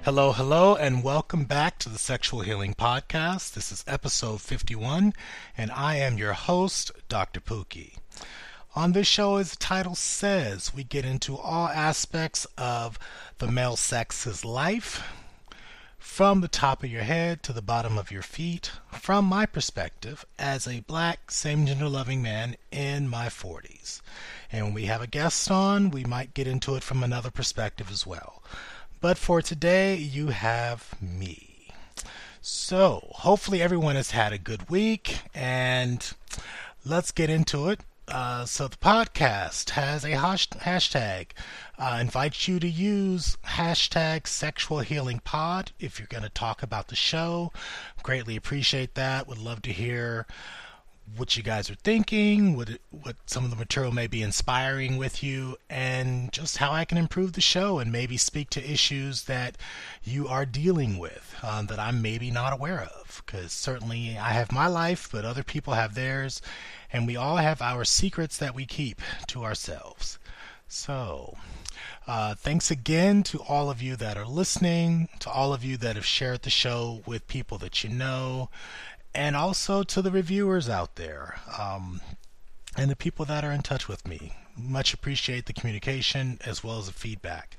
Hello, hello, and welcome back to the Sexual Healing Podcast. This is episode 51, and I am your host, Dr. Pookie. On this show, as the title says, we get into all aspects of the male sex's life, from the top of your head to the bottom of your feet, from my perspective as a black, same-gender loving man in my 40s. And when we have a guest on, we might get into it from another perspective as well. But for today, you have me. So, hopefully everyone has had a good week, and let's get into it. So the podcast has a hashtag. I invite you to use hashtag Sexual Healing Pod if you're going to talk about the show. Greatly appreciate that. Would love to hear what you guys are thinking, what some of the material may be inspiring with you, and just how I can improve the show and maybe speak to issues that you are dealing with that I'm maybe not aware of. Because certainly I have my life, but other people have theirs, and we all have our secrets that we keep to ourselves. So, thanks again to all of you that are listening, to all of you that have shared the show with people that you know, and also to the reviewers out there, and the people that are in touch with me. Much appreciate the communication as well as the feedback.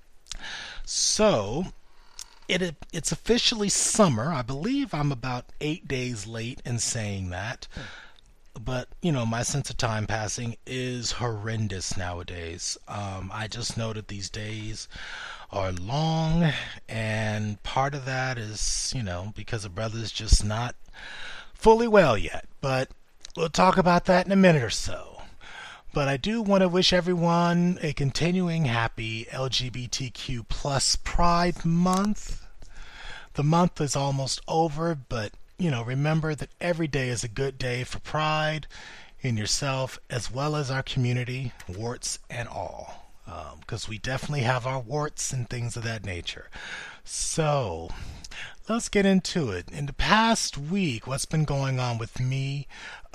So, it's officially summer. I believe I'm about 8 days late in saying that. But, my sense of time passing is horrendous nowadays. I just know that these days are long, and part of that is, because a brother's just not fully well yet. But we'll talk about that in a minute or so. But I do want to wish everyone a continuing happy LGBTQ plus Pride Month. The month is almost over, but remember that every day is a good day for pride in yourself as well as our community, warts and all. Because we definitely have our warts and things of that nature. So, let's get into it. In the past week, what's been going on with me?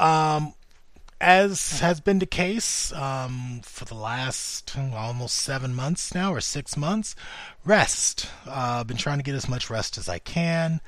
As has been the case for the last almost 7 months now, or 6 months, rest. I've been trying to get as much rest as I can.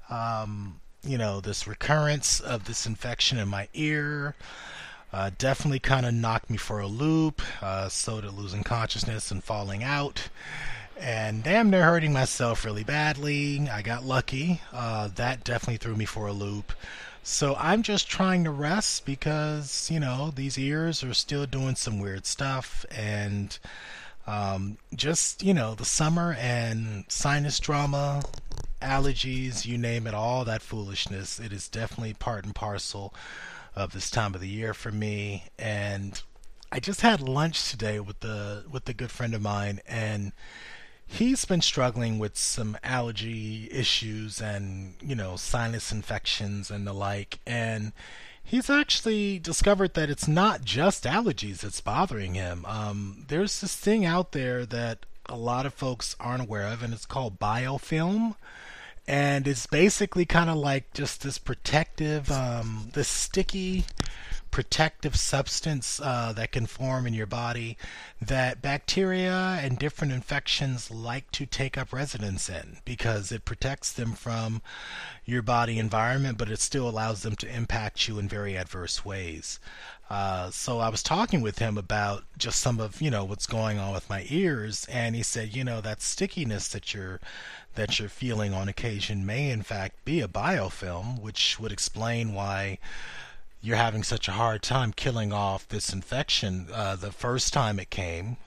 This recurrence of this infection in my ear definitely kind of knocked me for a loop, so did losing consciousness and falling out, and damn near hurting myself really badly. I got lucky. That definitely threw me for a loop. So I'm just trying to rest because, these ears are still doing some weird stuff, and just, the summer and sinus drama, allergies, you name it, all that foolishness. It is definitely part and parcel of this time of the year for me. And I just had lunch today with a good friend of mine, and he's been struggling with some allergy issues and sinus infections and the like, and he's actually discovered that it's not just allergies that's bothering him. There's this thing out there that a lot of folks aren't aware of, and it's called biofilm. And it's basically kind of like just this protective, this sticky protective substance that can form in your body that bacteria and different infections like to take up residence in, because it protects them from your body environment, but it still allows them to impact you in very adverse ways. So I was talking with him about just some of what's going on with my ears, and he said, that stickiness that you're feeling on occasion may in fact be a biofilm, which would explain why you're having such a hard time killing off this infection the first time it came,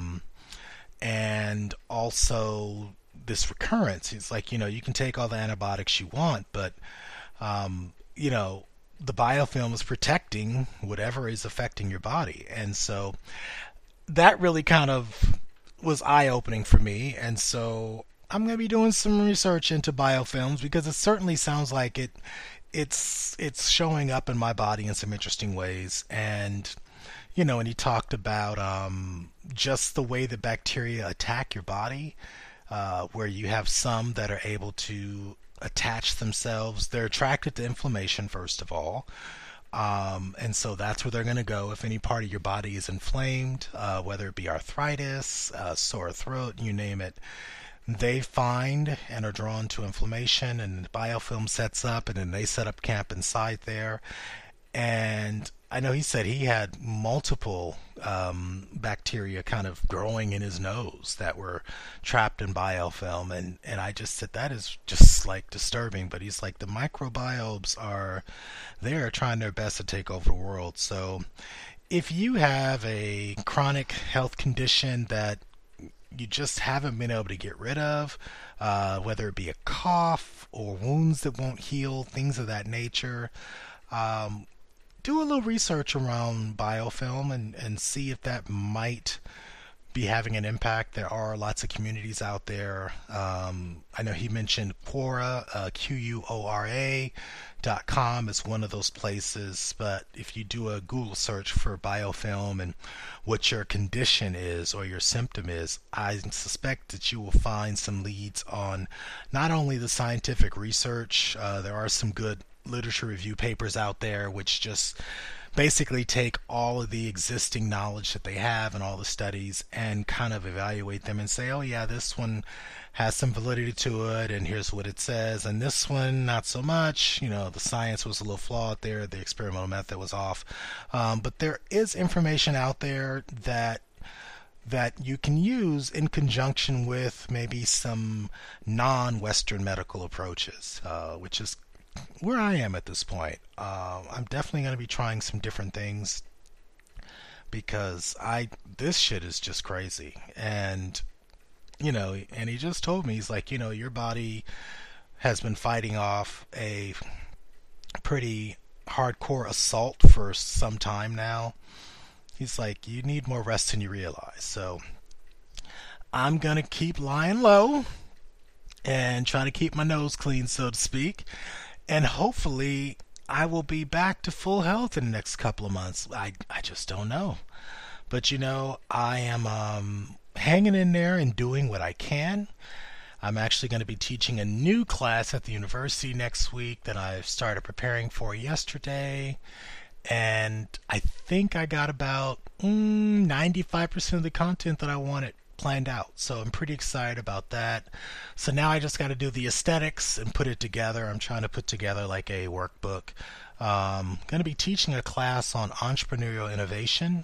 and also this recurrence. It's like, you can take all the antibiotics you want, but the biofilm is protecting whatever is affecting your body. And so that really kind of was eye-opening for me. And so I'm going to be doing some research into biofilms, because it certainly sounds like it's showing up in my body in some interesting ways. And and he talked about just the way the bacteria attack your body, where you have some that are able to attach themselves. They're attracted to inflammation, first of all. And so that's where they're going to go if any part of your body is inflamed, whether it be arthritis, sore throat, you name it. they find and are drawn to inflammation, and the biofilm sets up, and then they set up camp inside there. And I know he said he had multiple bacteria kind of growing in his nose that were trapped in biofilm, and I just said that is just like disturbing. But he's like the microbiomes are there trying their best to take over the world. So if you have a chronic health condition that you just haven't been able to get rid of, whether it be a cough or wounds that won't heal, things of that nature. Um, do a little research around biofilm and see if that might be having an impact. There are lots of communities out there. I know he mentioned Quora, Quora.com is one of those places. But if you do a Google search for biofilm and what your condition is or your symptom is, I suspect that you will find some leads on not only the scientific research, there are some good literature review papers out there which just basically take all of the existing knowledge that they have and all the studies and kind of evaluate them and say, oh yeah, this one has some validity to it and here's what it says, and this one not so much. The science was a little flawed there, the experimental method was off. But there is information out there that you can use in conjunction with maybe some non-Western medical approaches, which is where I am at this point. I'm definitely going to be trying some different things because this shit is just crazy. And and he just told me, he's like, your body has been fighting off a pretty hardcore assault for some time now. He's like, you need more rest than you realize. So I'm going to keep lying low and try to keep my nose clean, so to speak. And hopefully I will be back to full health in the next couple of months. I just don't know. But I am hanging in there and doing what I can. I'm actually going to be teaching a new class at the university next week that I've started preparing for yesterday. And I think I got about 95% of the content that I wanted planned out. So I'm pretty excited about that. So now I just got to do the aesthetics and put it together. I'm trying to put together like a workbook. Going to be teaching a class on entrepreneurial innovation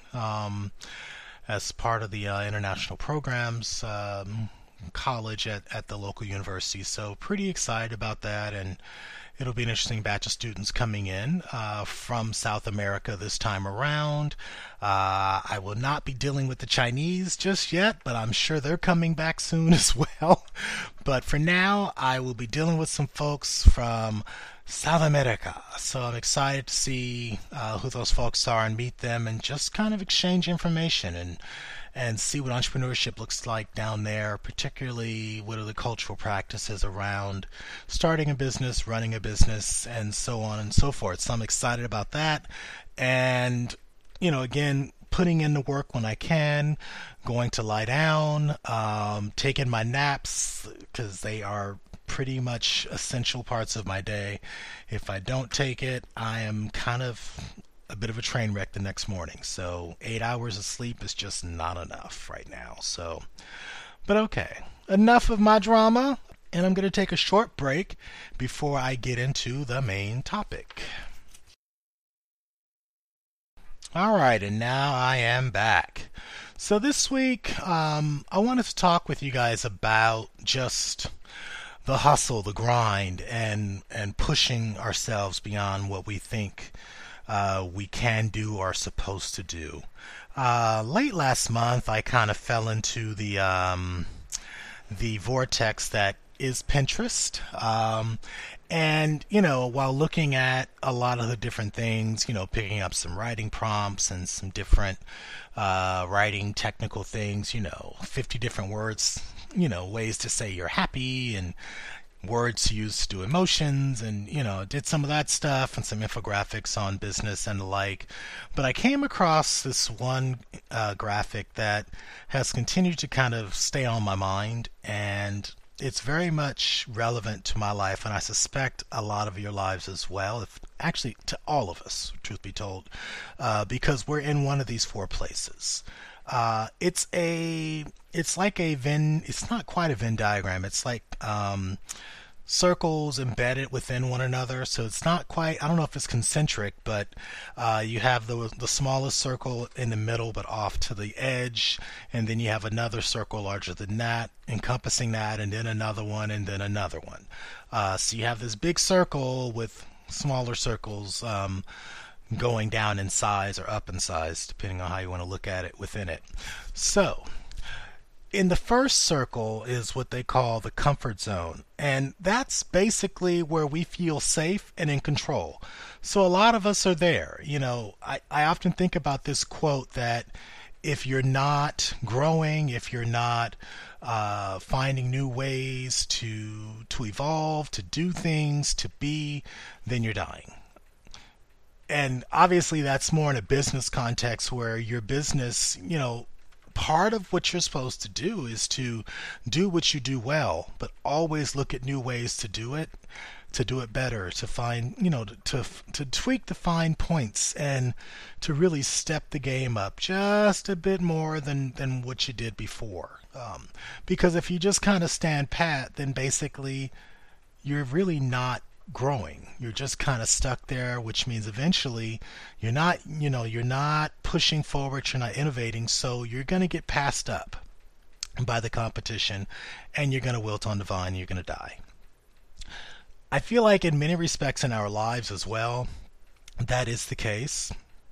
as part of the international programs college at the local university. So pretty excited about that, and it'll be an interesting batch of students coming in from South America this time around. I will not be dealing with the Chinese just yet, but I'm sure they're coming back soon as well. But for now, I will be dealing with some folks from South America. So I'm excited to see who those folks are and meet them and just kind of exchange information and see what entrepreneurship looks like down there, particularly what are the cultural practices around starting a business, running a business, and so on and so forth. So I'm excited about that. And, again, putting in the work when I can, going to lie down, taking my naps, because they are pretty much essential parts of my day. If I don't take it, I am kind of a bit of a train wreck the next morning. So 8 hours of sleep is just not enough right now. So, but okay, enough of my drama, and I'm going to take a short break before I get into the main topic. All right, and now I am back. So this week, I wanted to talk with you guys about just the hustle, the grind, and pushing ourselves beyond what we think we can do or are supposed to do. Late last month, I kind of fell into the vortex that is Pinterest. And, while looking at a lot of the different things, picking up some writing prompts and some different writing technical things, 50 different words, ways to say you're happy and words to use to do emotions, and did some of that stuff and some infographics on business and the like. But I came across this one graphic that has continued to kind of stay on my mind, and it's very much relevant to my life, and I suspect a lot of your lives as well, if actually to all of us, truth be told, because we're in one of these four places. It's like a Venn. It's not quite a Venn diagram. It's like circles embedded within one another. So it's not quite. I don't know if it's concentric, but you have the smallest circle in the middle, but off to the edge, and then you have another circle larger than that, encompassing that, and then another one, and then another one. So you have this big circle with smaller circles going down in size or up in size, depending on how you want to look at it within it. So, in the first circle is what they call the comfort zone, and that's basically where we feel safe and in control. So, a lot of us are there. I often think about this quote that if you're not growing, if you're not finding new ways to evolve, to do things, to be, then you're dying. And obviously that's more in a business context where your business, part of what you're supposed to do is to do what you do well, but always look at new ways to do it better, to find, to tweak the fine points and to really step the game up just a bit more than what you did before. Because if you just kind of stand pat, then basically you're really not growing. You're just kind of stuck there, which means eventually you're not pushing forward, you're not innovating, so you're going to get passed up by the competition and you're going to wilt on the vine, you're going to die. I feel like in many respects in our lives as well, that is the case.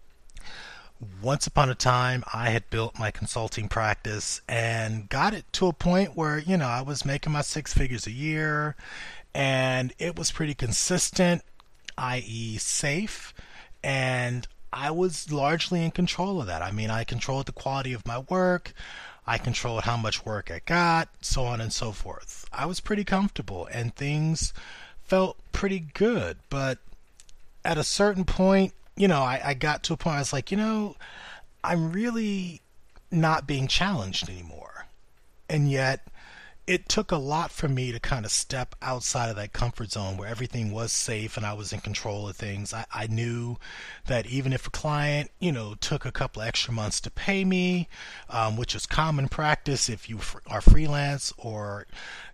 Once upon a time, I had built my consulting practice and got it to a point where, I was making my six figures a year and it was pretty consistent, i.e., safe, and I was largely in control of that. I mean, I controlled the quality of my work, I controlled how much work I got, so on and so forth. I was pretty comfortable and things felt pretty good, but at a certain point, I got to a point I was like, I'm really not being challenged anymore. And yet, it took a lot for me to kind of step outside of that comfort zone where everything was safe and I was in control of things. I knew that even if a client, took a couple extra months to pay me, which is common practice if you are freelance or,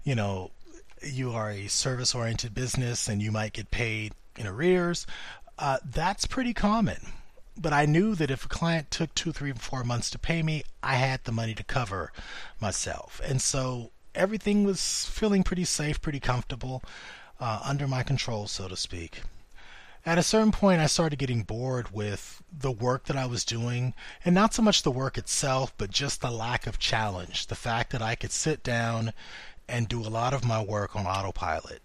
you are a service-oriented business and you might get paid in arrears, that's pretty common. But I knew that if a client took 2, 3, 4 months to pay me, I had the money to cover myself. And so everything was feeling pretty safe, pretty comfortable, under my control, so to speak. At a certain point, I started getting bored with the work that I was doing, and not so much the work itself, but just the lack of challenge. The fact that I could sit down and do a lot of my work on autopilot.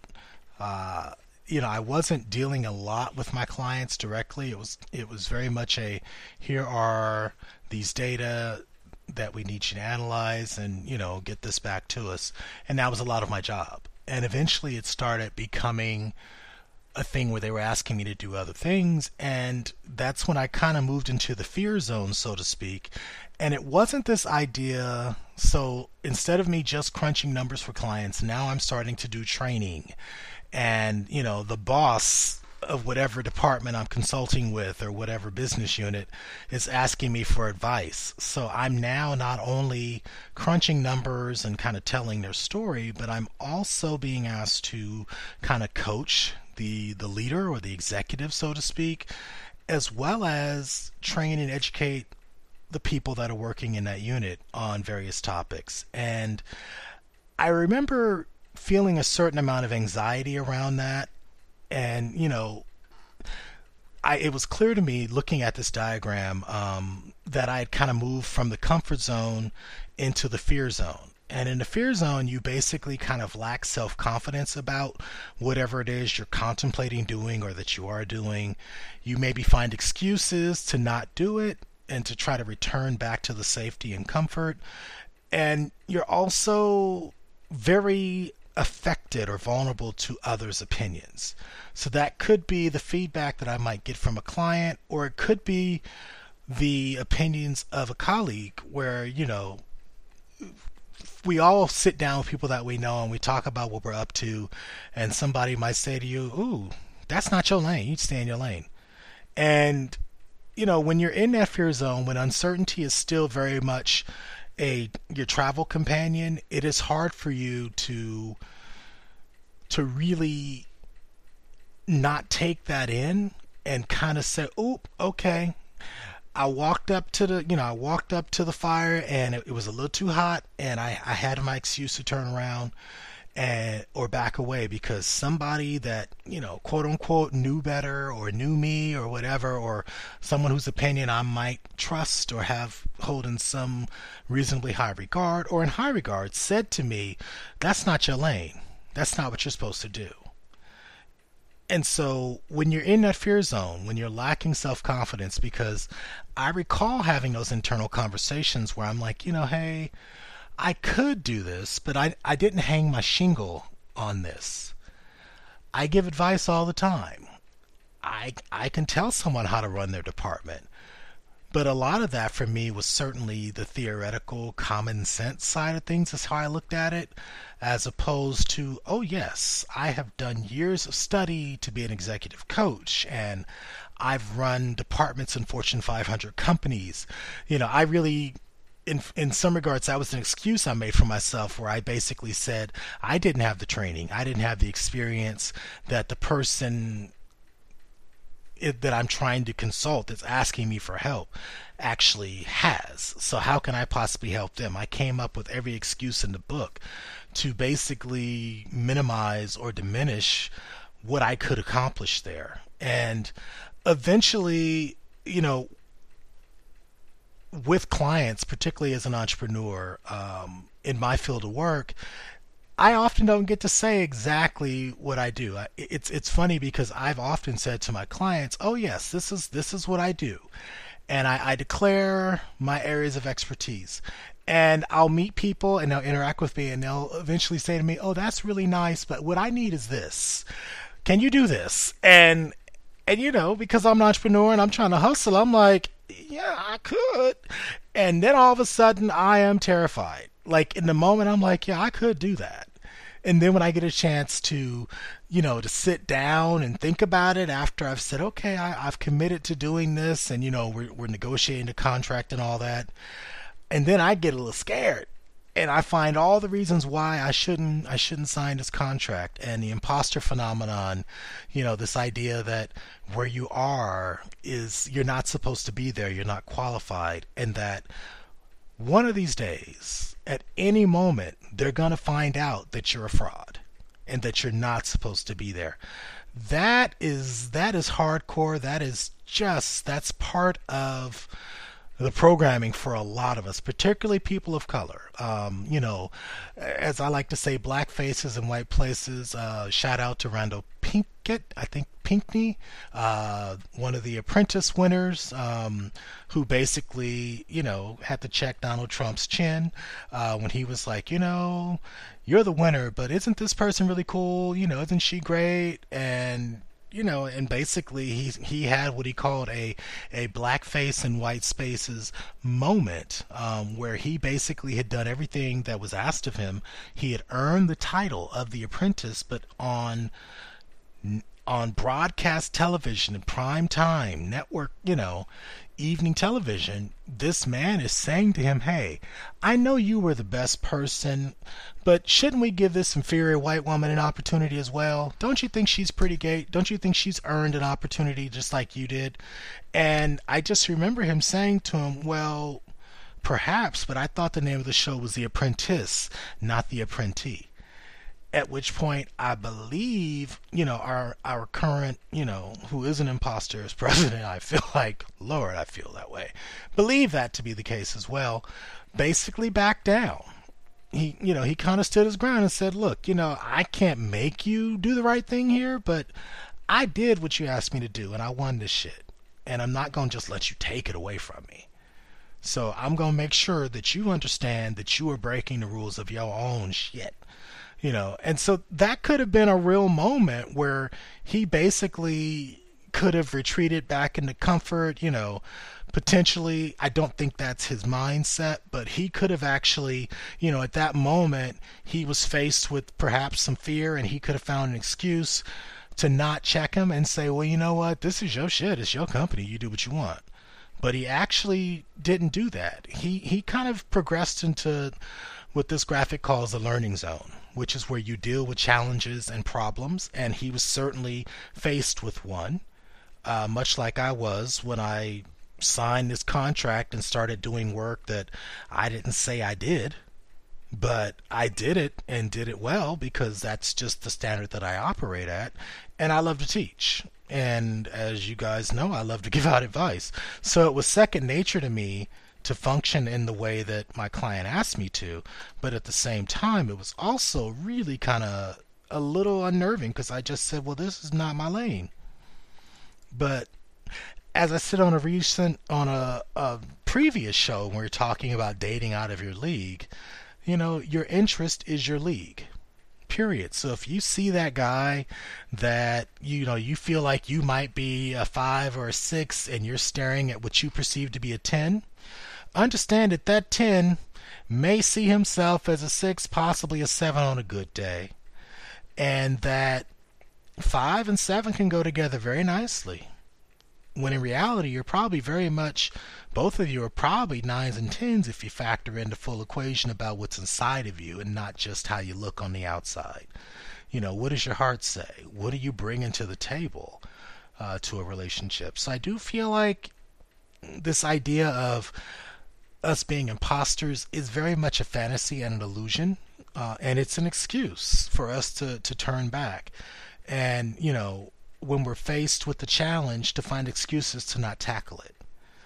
I wasn't dealing a lot with my clients directly. It was very much here are these data that we need you to analyze and get this back to us, and that was a lot of my job. And eventually it started becoming a thing where they were asking me to do other things, and that's when I kind of moved into the fear zone, so to speak. And it wasn't this idea, so instead of me just crunching numbers for clients, now I'm starting to do training, and the boss of whatever department I'm consulting with or whatever business unit is asking me for advice. So I'm now not only crunching numbers and kind of telling their story, but I'm also being asked to kind of coach the leader or the executive, so to speak, as well as train and educate the people that are working in that unit on various topics. And I remember feeling a certain amount of anxiety around that. And, it was clear to me looking at this diagram that I had kind of moved from the comfort zone into the fear zone. And in the fear zone, you basically kind of lack self-confidence about whatever it is you're contemplating doing or that you are doing. You maybe find excuses to not do it and to try to return back to the safety and comfort. And you're also very affected or vulnerable to others' opinions. So that could be the feedback that I might get from a client, or it could be the opinions of a colleague where, we all sit down with people that we know and we talk about what we're up to, and somebody might say to you, "Ooh, that's not your lane. You stay in your lane." And when you're in that fear zone, when uncertainty is still very much your travel companion, it is hard for you to really not take that in and kind of say, "Oh, okay." I walked up to the fire, and it was a little too hot, and I had my excuse to turn around and or back away because somebody that quote unquote knew better or knew me or whatever, or someone whose opinion I might trust or have hold in some reasonably high regard or in high regard, said to me, "That's not your lane. That's not what you're supposed to do." And so when you're in that fear zone, when you're lacking self confidence, because I recall having those internal conversations where I'm like, hey, I could do this, but I didn't hang my shingle on this. I give advice all the time. I can tell someone how to run their department. But a lot of that for me was certainly the theoretical common sense side of things, is how I looked at it, as opposed to, oh yes, I have done years of study to be an executive coach, and I've run departments in Fortune 500 companies. I really, in some regards, that was an excuse I made for myself, where I basically said I didn't have the training, I didn't have the experience that the person that I'm trying to consult, that's asking me for help, actually has. So how can I possibly help them? I came up with every excuse in the book to basically minimize or diminish what I could accomplish there. And eventually, with clients, particularly as an entrepreneur, in my field of work, I often don't get to say exactly what I do. It's funny because I've often said to my clients, "Oh yes, this is what I do," and I declare my areas of expertise. And I'll meet people and they'll interact with me and they'll eventually say to me, "Oh, that's really nice, but what I need is this. Can you do this?" And because I'm an entrepreneur and I'm trying to hustle, I'm like, "Yeah, I could." And then all of a sudden I am terrified. Like in the moment I'm like, "Yeah, I could do that." And then when I get a chance to sit down and think about it after I've said, "Okay, I've committed to doing this," and we're negotiating the contract and all that, and then I get a little scared, and I find all the reasons why I shouldn't sign this contract, and the imposter phenomenon, this idea that where you are is you're not supposed to be there, you're not qualified, and that one of these days, at any moment, they're going to find out that you're a fraud and that you're not supposed to be there. That is hardcore. That's part of the programming for a lot of us, particularly people of color. As I like to say, black faces in white places. Shout out to Randall Pinkett, I think Pinkney, one of the Apprentice winners, who basically, had to check Donald Trump's chin when he was like, "You're the winner, but isn't this person really cool? Isn't she great?" And basically he had what he called a blackface in white spaces moment, where he basically had done everything that was asked of him. He had earned the title of the apprentice, but on broadcast television in prime time network, evening television, this man is saying to him, "Hey, I know you were the best person, but shouldn't we give this inferior white woman an opportunity as well? Don't you think she's pretty great? Don't you think she's earned an opportunity just like you did?" And I just remember him saying to him, "Well, perhaps, but I thought the name of the show was The Apprentice, not The Apprentice." At which point, I believe, our current, who is an imposter as president, I feel like, Lord, I feel that way, believe that to be the case as well, basically backed down. He kind of stood his ground and said, "Look, I can't make you do the right thing here, but I did what you asked me to do, and I won this shit, and I'm not going to just let you take it away from me. So I'm going to make sure that you understand that you are breaking the rules of your own shit." And so that could have been a real moment where he basically could have retreated back into comfort, potentially. I don't think that's his mindset, but he could have actually, at that moment, he was faced with perhaps some fear, and he could have found an excuse to not check him and say, "Well, you know what? This is your shit. It's your company. You do what you want." But he actually didn't do that. He kind of progressed into what this graphic calls the learning zone, which is where you deal with challenges and problems. And he was certainly faced with one, much like I was when I signed this contract and started doing work that I didn't say I did, but I did it and did it well because that's just the standard that I operate at. And I love to teach. And as you guys know, I love to give out advice. So it was second nature to me to function in the way that my client asked me to. But at the same time, it was also really kind of a little unnerving because I just said, well, this is not my lane. But as I said on a previous show when we were talking about dating out of your league, your interest is your league. Period. So if you see that guy that you feel like you might be a 5 or a 6 and you're staring at what you perceive to be a 10, understand that 10 may see himself as a 6, possibly a 7 on a good day, and that 5 and 7 can go together very nicely. When in reality, you're probably both of you are probably 9s and 10s if you factor in the full equation about what's inside of you and not just how you look on the outside. What does your heart say? What are you bringing to the table to a relationship? So I do feel like this idea of us being imposters is very much a fantasy and an illusion, and it's an excuse for us to turn back. And, when we're faced with the challenge, to find excuses to not tackle it.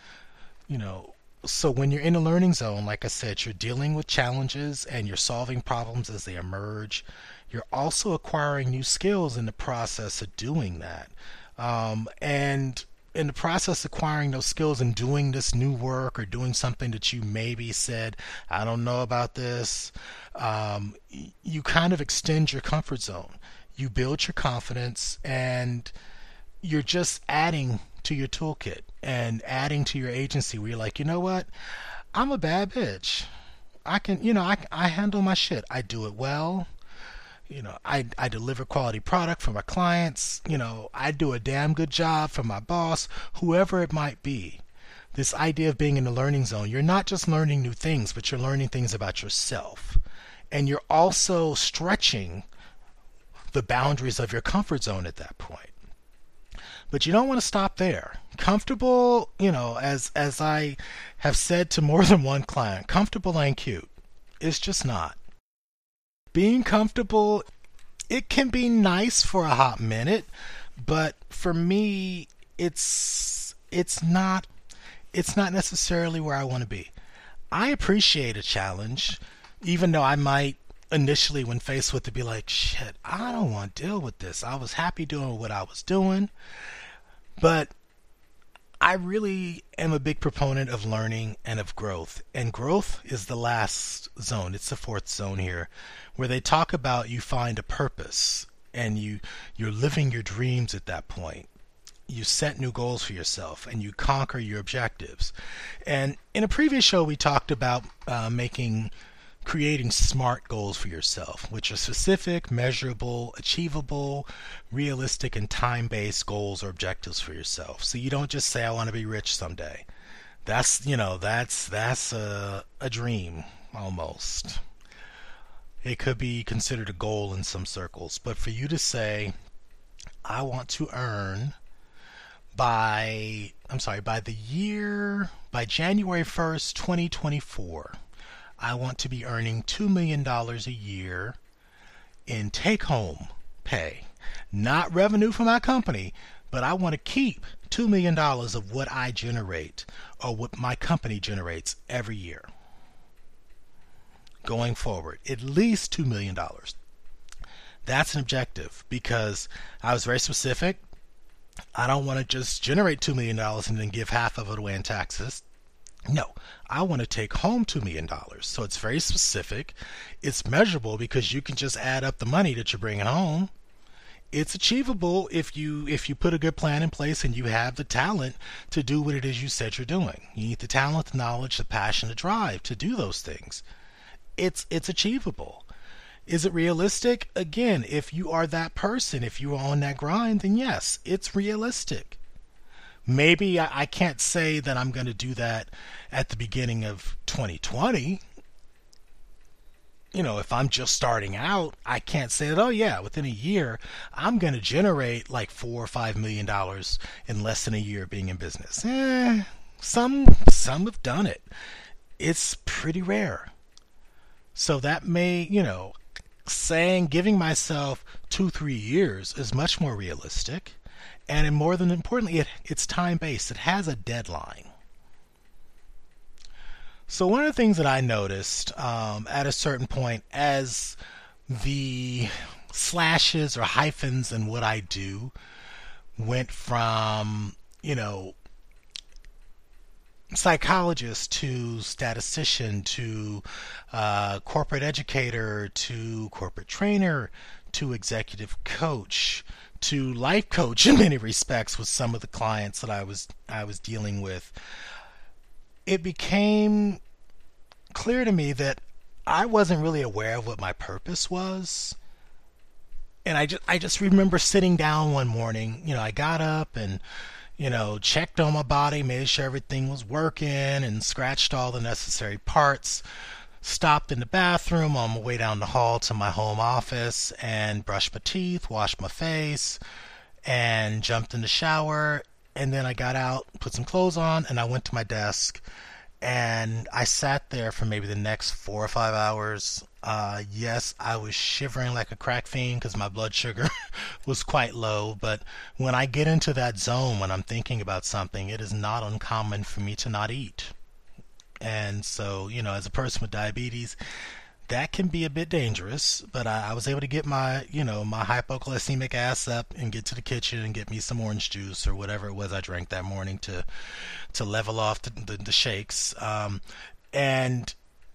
So when you're in a learning zone, like I said, you're dealing with challenges and you're solving problems as they emerge. You're also acquiring new skills in the process of doing that. And in the process of acquiring those skills and doing this new work or doing something that you maybe said, I don't know about this, you kind of extend your comfort zone. You build your confidence and you're just adding to your toolkit and adding to your agency where you're like, you know what? I'm a bad bitch. I handle my shit. I do it well. I deliver quality product for my clients. I do a damn good job for my boss, whoever it might be. This idea of being in the learning zone, you're not just learning new things, but you're learning things about yourself. And you're also stretching the boundaries of your comfort zone at that point. But you don't want to stop there. Comfortable, as I have said to more than one client, comfortable ain't cute. It's just not. Being comfortable, it can be nice for a hot minute, but for me, it's not necessarily where I want to be. I appreciate a challenge, even though I might initially, when faced with it, be like, shit, I don't want to deal with this. I was happy doing what I was doing. But I really am a big proponent of learning and of growth. And growth is the last zone. It's the fourth zone here, where they talk about you find a purpose and you're living your dreams at that point. You set new goals for yourself and you conquer your objectives. And in a previous show, we talked about creating SMART goals for yourself, which are specific, measurable, achievable, realistic, and time-based goals or objectives for yourself. So you don't just say, I want to be rich someday. That's a dream almost. It could be considered a goal in some circles. But for you to say, I want to earn by January 1st, 2024, I want to be earning $2 million a year in take-home pay. Not revenue for my company, but I want to keep $2 million of what I generate or what my company generates every year. Going forward, at least $2 million. That's an objective because I was very specific. I don't want to just generate $2 million and then give half of it away in taxes. No, I want to take home $2 million. So it's very specific. It's measurable because you can just add up the money that you're bringing home. It's achievable if you put a good plan in place and you have the talent to do what it is you said you're doing. You need the talent, the knowledge, the passion, the drive to do those things. It's achievable. Is it realistic? Again, if you are that person, if you are on that grind, then yes, it's realistic. Maybe I can't say that I'm going to do that at the beginning of 2020. If I'm just starting out, I can't say that, oh yeah, within a year, I'm going to generate like $4 or $5 million in less than a year being in business. Some have done it. It's pretty rare. So that may, saying giving myself 2 3 years is much more realistic. And more than importantly, it's time based. It has a deadline. So one of the things that I noticed at a certain point, as the slashes or hyphens in what I do went from, psychologist to statistician to corporate educator to corporate trainer to executive coach to life coach in many respects with some of the clients that I was dealing with, it became clear to me that I wasn't really aware of what my purpose was. And I just remember sitting down one morning, I got up and checked on my body, made sure everything was working, and scratched all the necessary parts. Stopped in the bathroom on my way down the hall to my home office and brushed my teeth, washed my face, and jumped in the shower. And then I got out, put some clothes on, and I went to my desk. And I sat there for maybe the next 4 or 5 hours. Yes, I was shivering like a crack fiend because my blood sugar was quite low. But when I get into that zone, when I'm thinking about something, it is not uncommon for me to not eat. And so, as a person with diabetes, that can be a bit dangerous. But I was able to get my hypoglycemic ass up and get to the kitchen and get me some orange juice or whatever it was I drank that morning to level off the shakes. And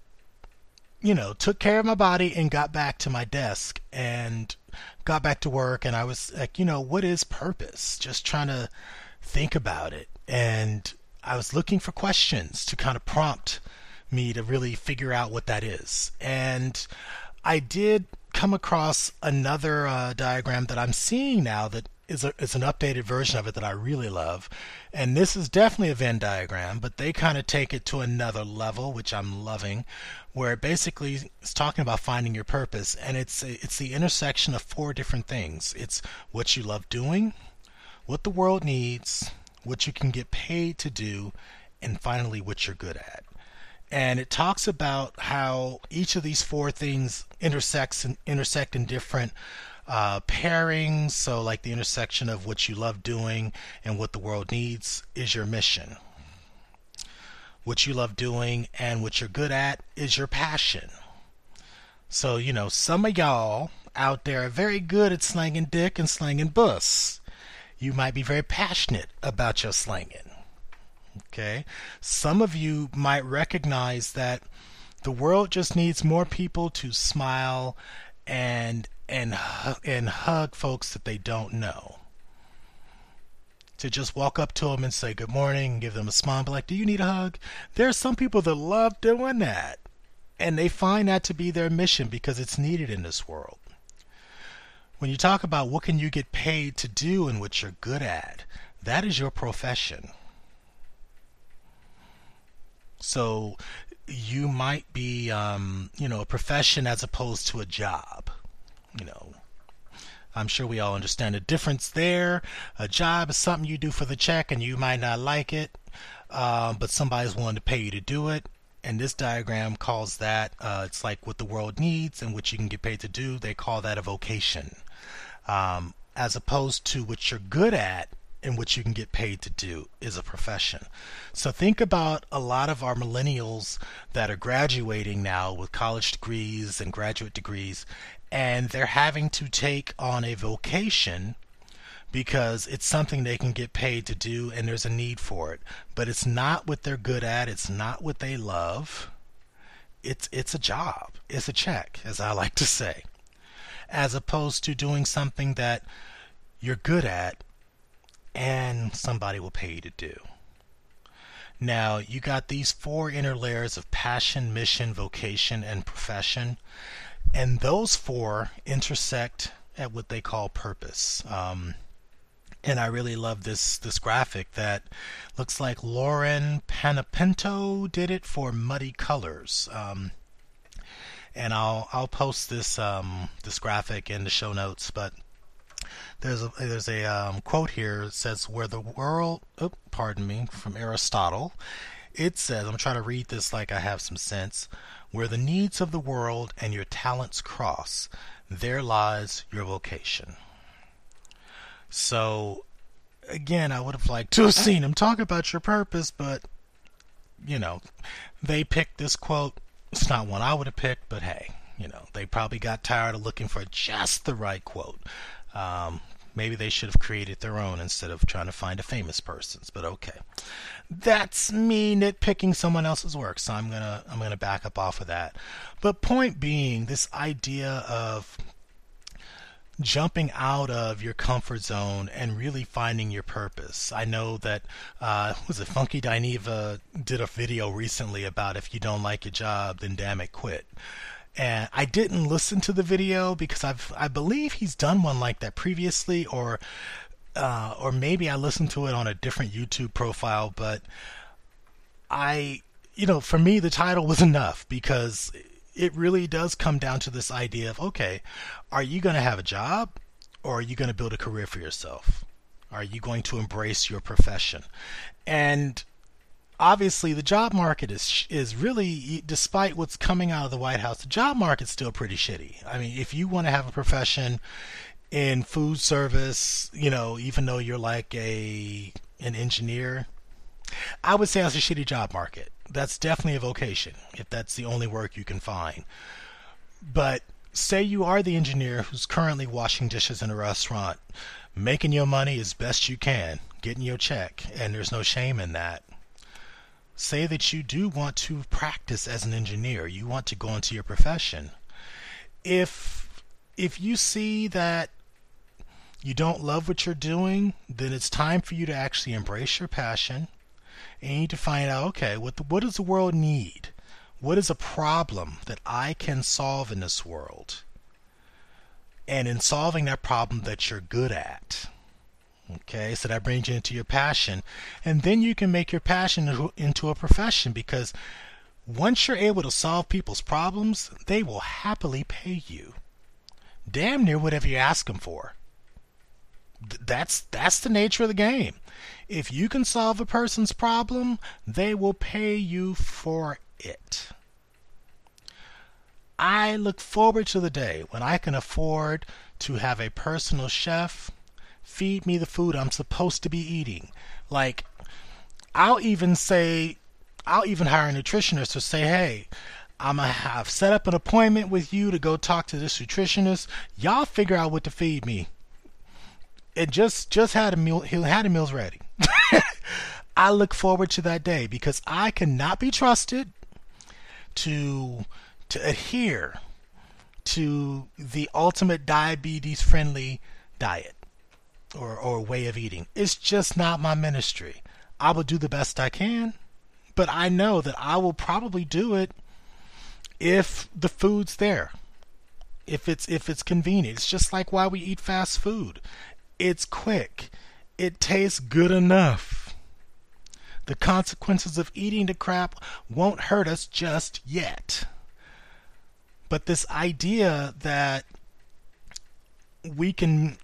took care of my body and got back to my desk and got back to work. And I was like, what is purpose? Just trying to think about it. And I was looking for questions to kind of prompt me to really figure out what that is. And I did come across another diagram that I'm seeing now that is an updated version of it that I really love. And this is definitely a Venn diagram, but they kind of take it to another level, which I'm loving, where it basically is talking about finding your purpose. And it's the intersection of four different things. It's what you love doing, what the world needs, what you can get paid to do, and finally what you're good at. And it talks about how each of these four things intersect in different pairings. So like the intersection of what you love doing and what the world needs is your mission. What you love doing and what you're good at is your passion. So, some of y'all out there are very good at slanging dick and slanging bus. You might be very passionate about your slanging. Okay? Some of you might recognize that the world just needs more people to smile and hug folks that they don't know. To just walk up to them and say good morning and give them a smile and be like, do you need a hug? There are some people that love doing that. And they find that to be their mission because it's needed in this world. When you talk about what can you get paid to do and what you're good at, that is your profession. So you might be, a profession as opposed to a job. I'm sure we all understand the difference there. A job is something you do for the check and you might not like it, but somebody's willing to pay you to do it. And this diagram calls that, it's like what the world needs and what you can get paid to do. They call that a vocation. As opposed to what you're good at and what you can get paid to do is a profession. So think about a lot of our millennials that are graduating now with college degrees and graduate degrees, and they're having to take on a vocation because it's something they can get paid to do and there's a need for it. But it's not what they're good at, it's not what they love. It's a job, it's a check, as I like to say. As opposed to doing something that you're good at and somebody will pay you to do. Now, you got these four inner layers of passion, mission, vocation, and profession, and those four intersect at what they call purpose. And I really love this graphic that looks like Lauren Panepinto did it for Muddy Colors. And I'll post this graphic in the show notes. But there's a quote here. It says, "Where the world," oh, pardon me, from Aristotle. It says, I'm trying to read this like I have some sense. "Where the needs of the world and your talents cross, there lies your vocation." So, again, I would have liked to have seen him talk about your purpose, but, they picked this quote. It's not one I would have picked, but hey, they probably got tired of looking for just the right quote. Maybe they should have created their own instead of trying to find a famous person's, but okay. That's me nitpicking someone else's work, so I'm gonna back up off of that. But point being, this idea of jumping out of your comfort zone and really finding your purpose. I know that was it Funky Dineva did a video recently about if you don't like your job, then damn it, quit. And I didn't listen to the video because I believe he's done one like that previously, or maybe I listened to it on a different YouTube profile. But for me, the title was enough because it really does come down to this idea of, okay, are you going to have a job or are you going to build a career for yourself? Are you going to embrace your profession? And obviously, the job market is really, despite what's coming out of the White House, the job market's still pretty shitty. I mean, if you want to have a profession in food service, even though you're like an engineer, I would say that's a shitty job market. That's definitely a vocation if that's the only work you can find. But say you are the engineer who's currently washing dishes in a restaurant, making your money as best you can, getting your check, and there's no shame in that. Say that you do want to practice as an engineer, you want to go into your profession. If you see that you don't love what you're doing, then it's time for you to actually embrace your passion. And you need to find out, okay, what does the world need? What is a problem that I can solve in this world? And in solving that problem that you're good at. Okay, so that brings you into your passion. And then you can make your passion into a profession, because once you're able to solve people's problems, they will happily pay you. Damn near whatever you ask them for. That's the nature of the game. If you can solve a person's problem, they will pay you for it. I look forward to the day when I can afford to have a personal chef feed me the food I'm supposed to be eating. Like, I'll even hire a nutritionist to say, hey, I've set up an appointment with you to go talk to this nutritionist. Y'all figure out what to feed me. It just had a meal. He had the meals ready. I look forward to that day because I cannot be trusted to adhere to the ultimate diabetes-friendly diet or way of eating. It's just not my ministry. I will do the best I can, but I know that I will probably do it if the food's there, if it's convenient. It's just like why we eat fast food. It's quick. It tastes good enough. The consequences of eating the crap won't hurt us just yet. But this idea that we can,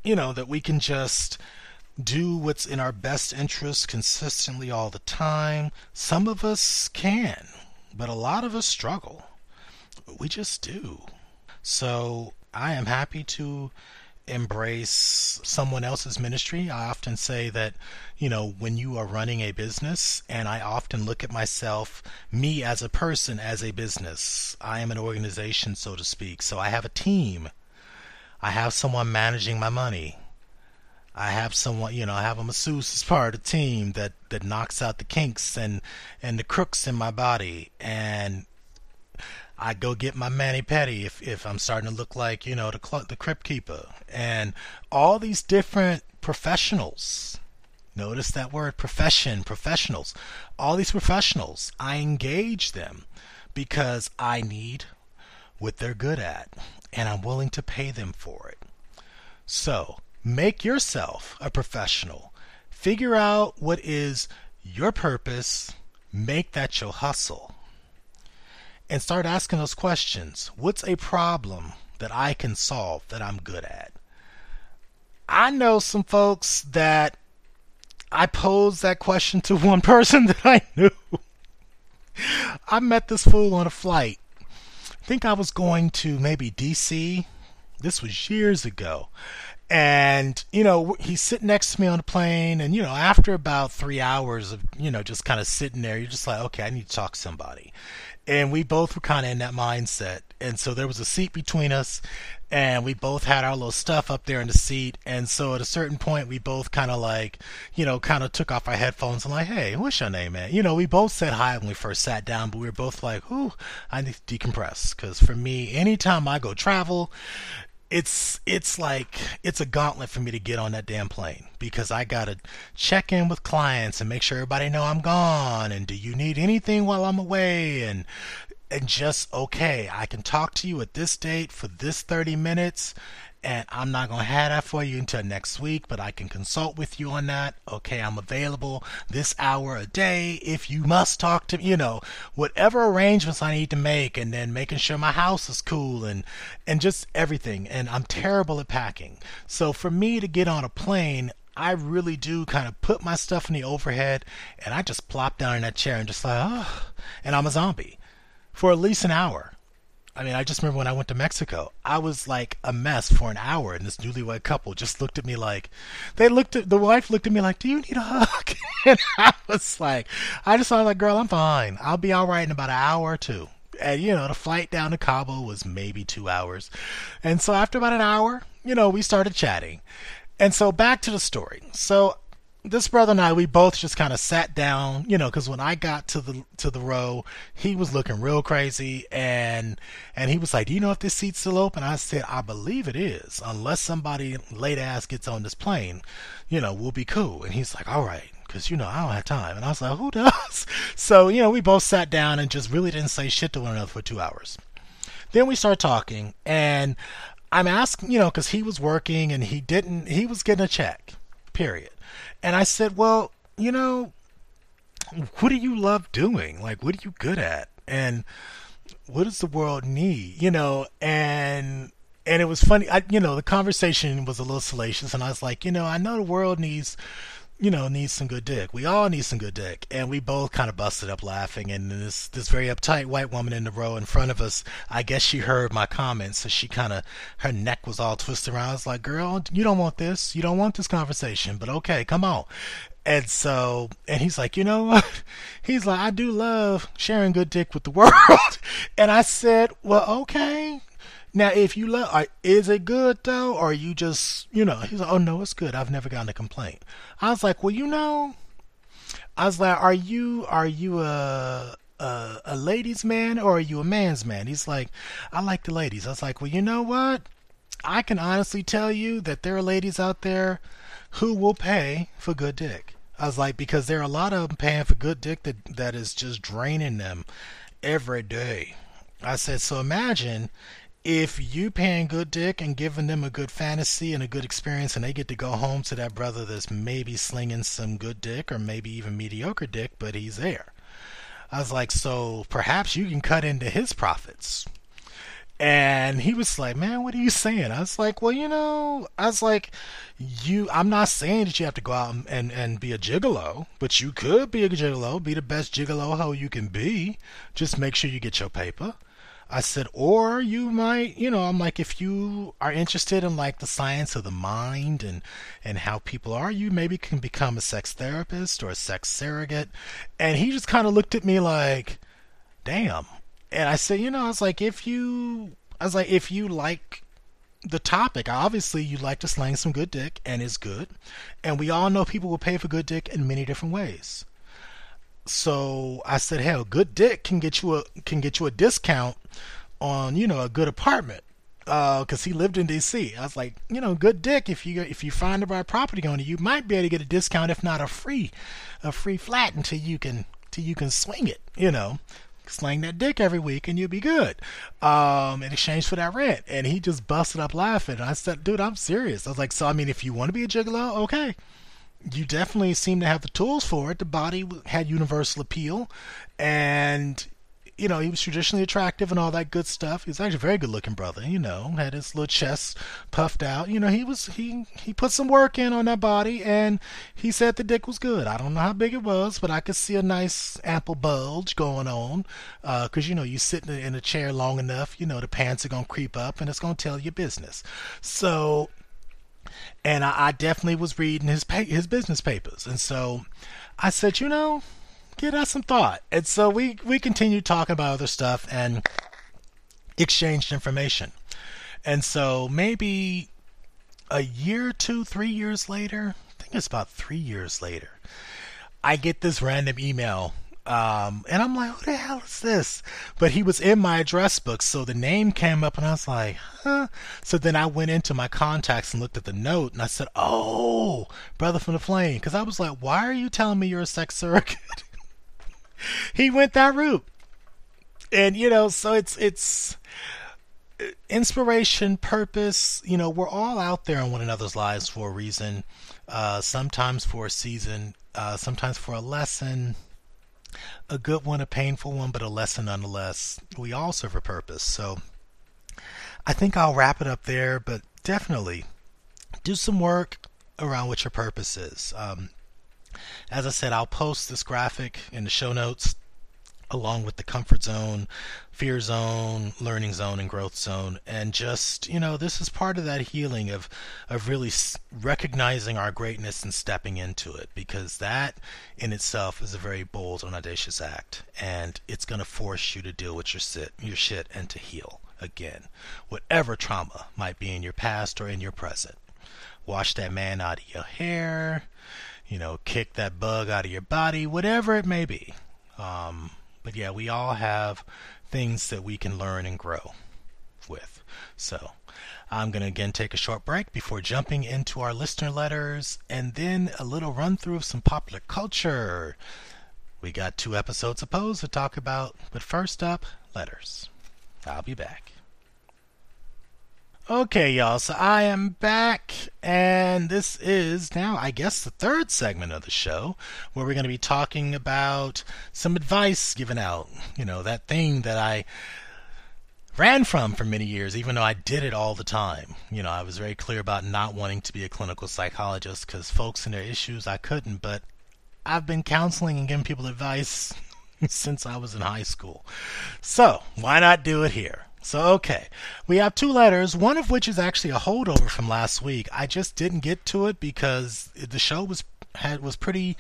just do what's in our best interest consistently all the time, some of us can, but a lot of us struggle. We just do. So I am happy to embrace someone else's ministry. I often say that, when you are running a business, and I often look at myself, me as a person, as a business. I am an organization, so to speak. So I have a team. I have someone managing my money. I have someone, I have a masseuse as part of the team that knocks out the kinks and the crooks in my body. And I go get my mani-pedi if I'm starting to look like, the crypt keeper. And all these different professionals, notice that word, professionals. All these professionals, I engage them because I need what they're good at, and I'm willing to pay them for it. So, Make yourself a professional. Figure out what is your purpose. Make that your hustle. And start asking those questions. What's a problem that I can solve that I'm good at? I know some folks that I posed that question to one person that I knew. I met this fool on a flight. I think I was going to maybe DC. This was years ago. And, he's sitting next to me on the plane. And, after about 3 hours of, just kind of sitting there, you're just like, okay, I need to talk to somebody. And we both were kind of in that mindset. And so there was a seat between us. And we both had our little stuff up there in the seat. And so at a certain point, we both kind of like, kind of took off our headphones and like, hey, what's your name, man? We both said hi when we first sat down, but we were both like, ooh, I need to decompress. Because for me, anytime I go travel, it's like it's a gauntlet for me to get on that damn plane because I gotta check in with clients and make sure everybody know I'm gone and do you need anything while I'm away and just okay, I can talk to you at this date for this 30 minutes and I'm not going to have that for you until next week, but I can consult with you on that. Okay, I'm available this hour a day if you must talk to me, whatever arrangements I need to make, and then making sure my house is cool and just everything. And I'm terrible at packing. So for me to get on a plane, I really do kind of put my stuff in the overhead and I just plop down in that chair and just like, oh, and I'm a zombie for at least an hour. I mean, I just remember when I went to Mexico, I was like a mess for an hour, and this newlywed couple just looked at me like, the wife looked at me like, do you need a hug? And I was like, girl, I'm fine. I'll be all right in about an hour or two. And, the flight down to Cabo was maybe 2 hours. And so after about an hour, we started chatting. And so back to the story. So this brother and I, we both just kind of sat down, because when I got to the row, he was looking real crazy, and he was like, "Do you know if this seat's still open?" I said, "I believe it is, unless somebody late ass gets on this plane, we'll be cool." And he's like, "All right." Because, I don't have time. And I was like, who does? So, we both sat down and just really didn't say shit to one another for 2 hours. Then we started talking, and I'm asking, because he was working and he was getting a check, period. And I said, well, what do you love doing? Like, what are you good at? And what does the world need? And it was funny. The conversation was a little salacious, and I was like, I know the world needs some good dick. We all need some good dick. And we both kind of busted up laughing. And this very uptight white woman in the row in front of us, I guess she heard my comments. So she her neck was all twisted around. I was like, girl, you don't want this. You don't want this conversation. But okay, come on. And he's like, you know what? He's like, I do love sharing good dick with the world. And I said, well, okay. Now, if you love, is it good though, or are you just, he's like, oh no, it's good. I've never gotten a complaint. I was like, well, I was like, are you a ladies' man or are you a man's man? He's like, I like the ladies. I was like, well, you know what? I can honestly tell you that there are ladies out there who will pay for good dick. I was like, because there are a lot of them paying for good dick that is just draining them every day. I said, so imagine if you paying good dick and giving them a good fantasy and a good experience, and they get to go home to that brother that's maybe slinging some good dick or maybe even mediocre dick, but he's there. I was like, so perhaps you can cut into his profits. And he was like, man, what are you saying? I was like, well, I'm not saying that you have to go out and be a gigolo, but you could be a gigolo, be the best gigolo hoe you can be. Just make sure you get your paper. I said, or you might, I'm like, if you are interested in like the science of the mind and how people are, you maybe can become a sex therapist or a sex surrogate. And he just kind of looked at me like, damn. And I said, I was like, if you like the topic, obviously you like to slang some good dick and it's good. And we all know people will pay for good dick in many different ways. So I said, hell, good dick can get you a discount on, a good apartment. Cause he lived in DC. I was like, good dick. If you find the right property owner, you might be able to get a discount, if not a free flat until you can swing it, slang that dick every week and you'll be good, in exchange for that rent. And he just busted up laughing. And I said, dude, I'm serious. I was like, so I mean, if you want to be a gigolo, okay, you definitely seem to have the tools for it. The body had universal appeal, and he was traditionally attractive and all that good stuff. He was actually a very good looking brother. Had his little chest puffed out. He put some work in on that body, and he said the dick was good. I don't know how big it was, but I could see a nice ample bulge going on. Because you sit in a chair long enough, the pants are gonna creep up, and it's gonna tell your business. So. And I definitely was reading his business papers, and so I said, give that some thought. And so we continued talking about other stuff and exchanged information. And so maybe a year or two, 3 years later, I think it's about 3 years later, I get this random email. And I'm like, who the hell is this? But he was in my address book, so the name came up, and I was like, huh? So then I went into my contacts and looked at the note, and I said, oh, brother from the flame. Because I was like, why are you telling me you're a sex surrogate? He went that route. And, so it's inspiration, purpose. We're all out there in one another's lives for a reason, sometimes for a season, sometimes for a lesson. A good one, a painful one, but a lesson nonetheless. We all serve a purpose. So I think I'll wrap it up there, but definitely do some work around what your purpose is. As I said, I'll post this graphic in the show notes along with the comfort zone, fear zone, learning zone, and growth zone. And just, this is part of that healing of really recognizing our greatness and stepping into it, because that in itself is a very bold and audacious act. And it's going to force you to deal with your shit and to heal again, whatever trauma might be in your past or in your present. Wash that man out of your hair, kick that bug out of your body, whatever it may be. But yeah, we all have things that we can learn and grow with. So I'm going to again take a short break before jumping into our listener letters, and then a little run through of some popular culture. We got 2 episodes of Pose to talk about, but first up, letters. I'll be back. Okay, y'all, so I am back, and this is now, I guess, the 3rd segment of the show, where we're going to be talking about some advice given out. That thing that I ran from for many years, even though I did it all the time. I was very clear about not wanting to be a clinical psychologist, because folks and their issues, I couldn't, but I've been counseling and giving people advice since I was in high school. So, why not do it here? So, okay, we have 2 letters, one of which is actually a holdover from last week. I just didn't get to it because the show was pretty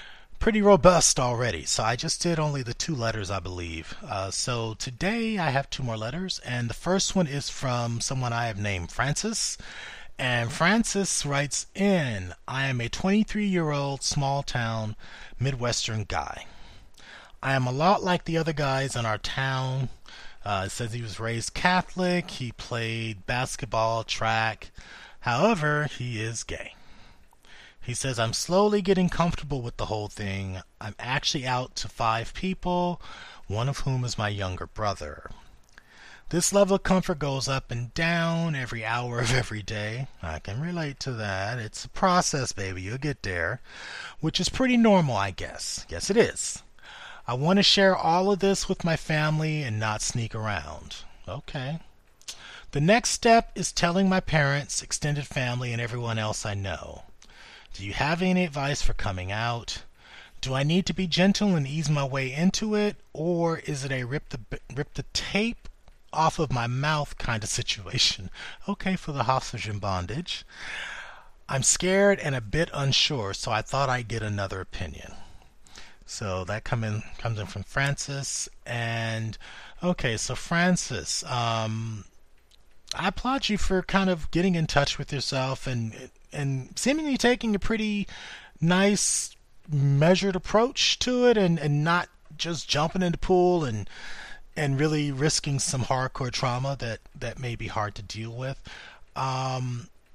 robust already. So I just did only the 2 letters, I believe. So today I have 2 more letters, and the first one is from someone I have named Francis. And Francis writes in, I am a 23-year-old small-town Midwestern guy. I am a lot like the other guys in our town. It says he was raised Catholic, he played basketball, track. However, he is gay. He says, I'm slowly getting comfortable with the whole thing. I'm actually out to 5 people, one of whom is my younger brother. This level of comfort goes up and down every hour of every day. I can relate to that. It's a process, baby. You'll get there. Which is pretty normal, I guess. Yes, it is. I want to share all of this with my family and not sneak around. Okay. The next step is telling my parents, extended family, and everyone else I know. Do you have any advice for coming out? Do I need to be gentle and ease my way into it, or is it a rip the tape off of my mouth kind of situation? Okay, for the hostage in bondage. I'm scared and a bit unsure, so I thought I'd get another opinion. So that comes in from Francis. And okay, so Francis, I applaud you for kind of getting in touch with yourself and seemingly taking a pretty nice measured approach to it, and not just jumping in the pool and really risking some hardcore trauma that may be hard to deal with.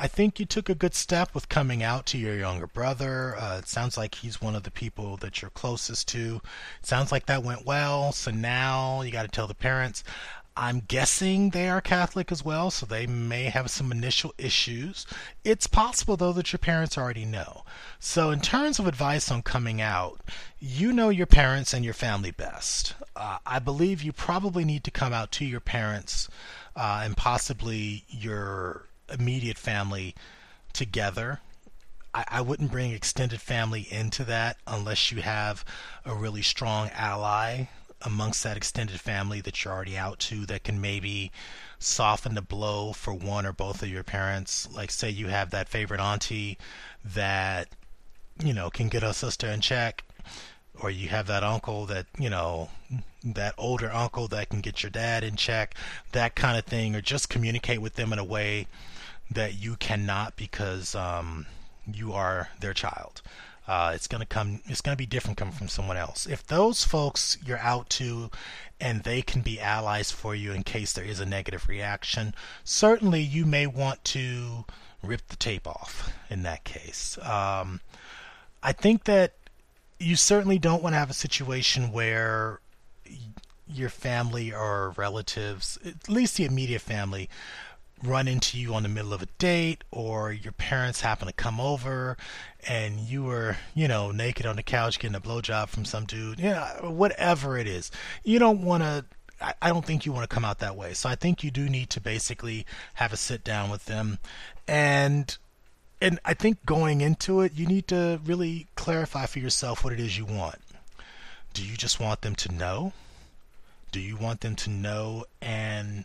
I think you took a good step with coming out to your younger brother. It sounds like he's one of the people that you're closest to. It sounds like that went well. So now you got to tell the parents. I'm guessing they are Catholic as well, so they may have some initial issues. It's possible, though, that your parents already know. So, in terms of advice on coming out, you know your parents and your family best. I believe you probably need to come out to your parents and possibly your immediate family together. I wouldn't bring extended family into that unless you have a really strong ally amongst that extended family that you're already out to that can maybe soften the blow for one or both of your parents. Like, say you have that favorite auntie that, can get a sister in check, or you have that uncle that, that older uncle that can get your dad in check, that kind of thing, or just communicate with them in a way that you cannot because you are their child. It's gonna be different coming from someone else. If those folks you're out to and they can be allies for you in case there is a negative reaction, certainly you may want to rip the tape off in that case. I think that you certainly don't want to have a situation where your family or relatives, at least the immediate family, run into you on the middle of a date, or your parents happen to come over and you were, naked on the couch getting a blowjob from some dude, whatever it is. You don't want to, I don't think you want to come out that way. So I think you do need to basically have a sit down with them. And I think going into it, you need to really clarify for yourself what it is you want. Do you just want them to know? Do you want them to know and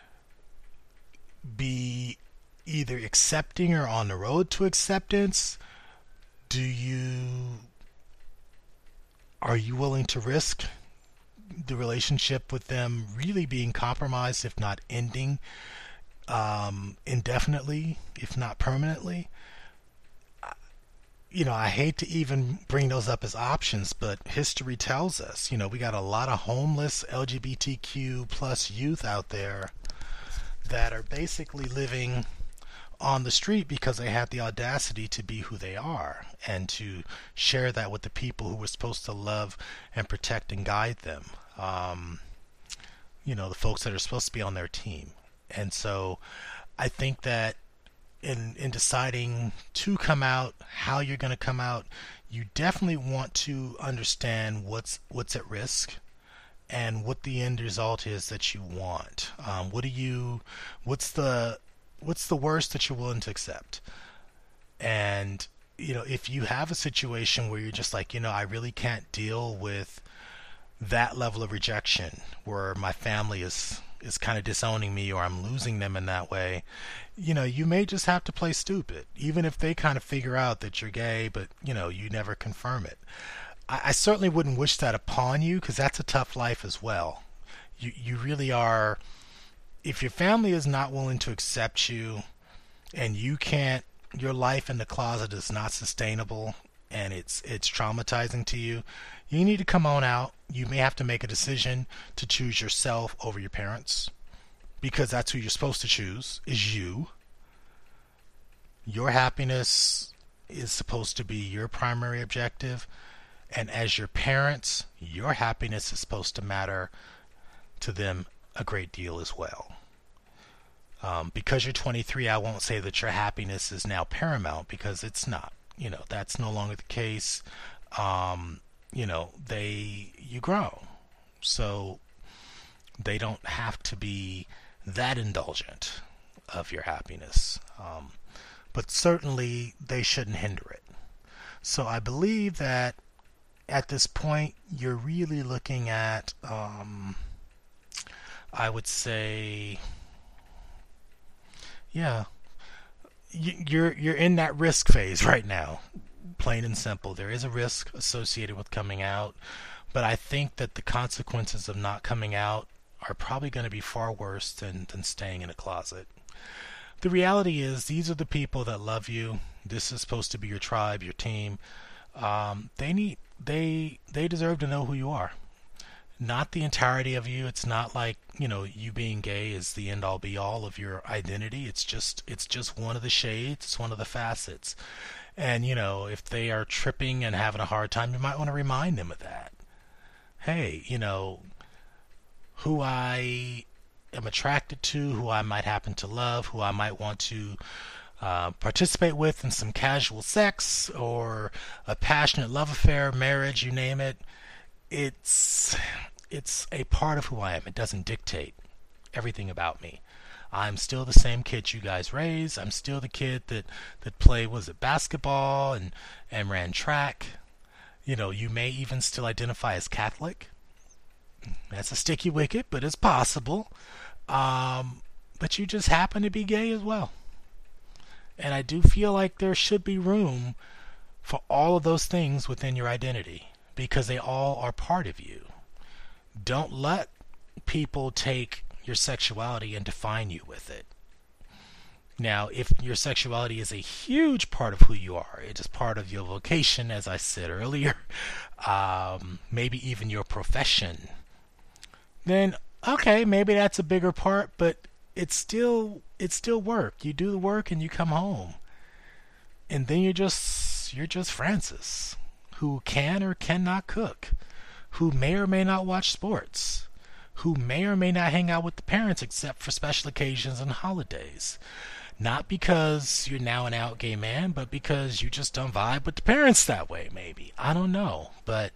be either accepting or on the road to acceptance? Are you willing to risk the relationship with them really being compromised, if not ending indefinitely, if not permanently? I hate to even bring those up as options, but history tells us, we got a lot of homeless LGBTQ plus youth out there that are basically living on the street because they had the audacity to be who they are and to share that with the people who were supposed to love and protect and guide them. The folks that are supposed to be on their team. And so I think that in deciding to come out, how you're going to come out, you definitely want to understand what's at risk and what the end result is that you want. What's the worst that you're willing to accept? And if you have a situation where you're just like, I really can't deal with that level of rejection, where my family is kind of disowning me, or I'm losing them in that way, you may just have to play stupid, even if they kind of figure out that you're gay, but you never confirm it. I certainly wouldn't wish that upon you, because that's a tough life as well. You really are. If your family is not willing to accept you, and your life in the closet is not sustainable, and it's traumatizing to you, you need to come on out. You may have to make a decision to choose yourself over your parents, because that's who you're supposed to choose, is you. Your happiness is supposed to be your primary objective. And as your parents, your happiness is supposed to matter to them a great deal as well. Because you're 23, I won't say that your happiness is now paramount, because it's not. That's no longer the case. You grow. So they don't have to be that indulgent of your happiness. But certainly they shouldn't hinder it. So I believe that at this point, you're really looking at, I would say, you're in that risk phase right now, plain and simple. There is a risk associated with coming out, but I think that the consequences of not coming out are probably going to be far worse than staying in a closet. The reality is, these are the people that love you. This is supposed to be your tribe, your team. They deserve to know who you are. Not the entirety of you. It's not like, you being gay is the end all be all of your identity. It's just one of the shades, it's one of the facets. And if they are tripping and having a hard time, you might want to remind them of that. Hey, who I am attracted to, who I might happen to love, who I might want to participate with in some casual sex or a passionate love affair, marriage, you name it. It's it's a part of who I am. It doesn't dictate everything about me. I'm still the same kid you guys raised. I'm still the kid that played, was it basketball and ran track. You may even still identify as Catholic. That's a sticky wicket, but it's possible. But you just happen to be gay as well. And I do feel like there should be room for all of those things within your identity because they all are part of you. Don't let people take your sexuality and define you with it. Now, if your sexuality is a huge part of who you are, it is part of your vocation, as I said earlier, maybe even your profession, then okay, maybe that's a bigger part, but it's still work. You do the work and you come home. And then you're just Francis, who can or cannot cook, who may or may not watch sports, who may or may not hang out with the parents except for special occasions and holidays. Not because you're now an out gay man, but because you just don't vibe with the parents that way, maybe. I don't know. But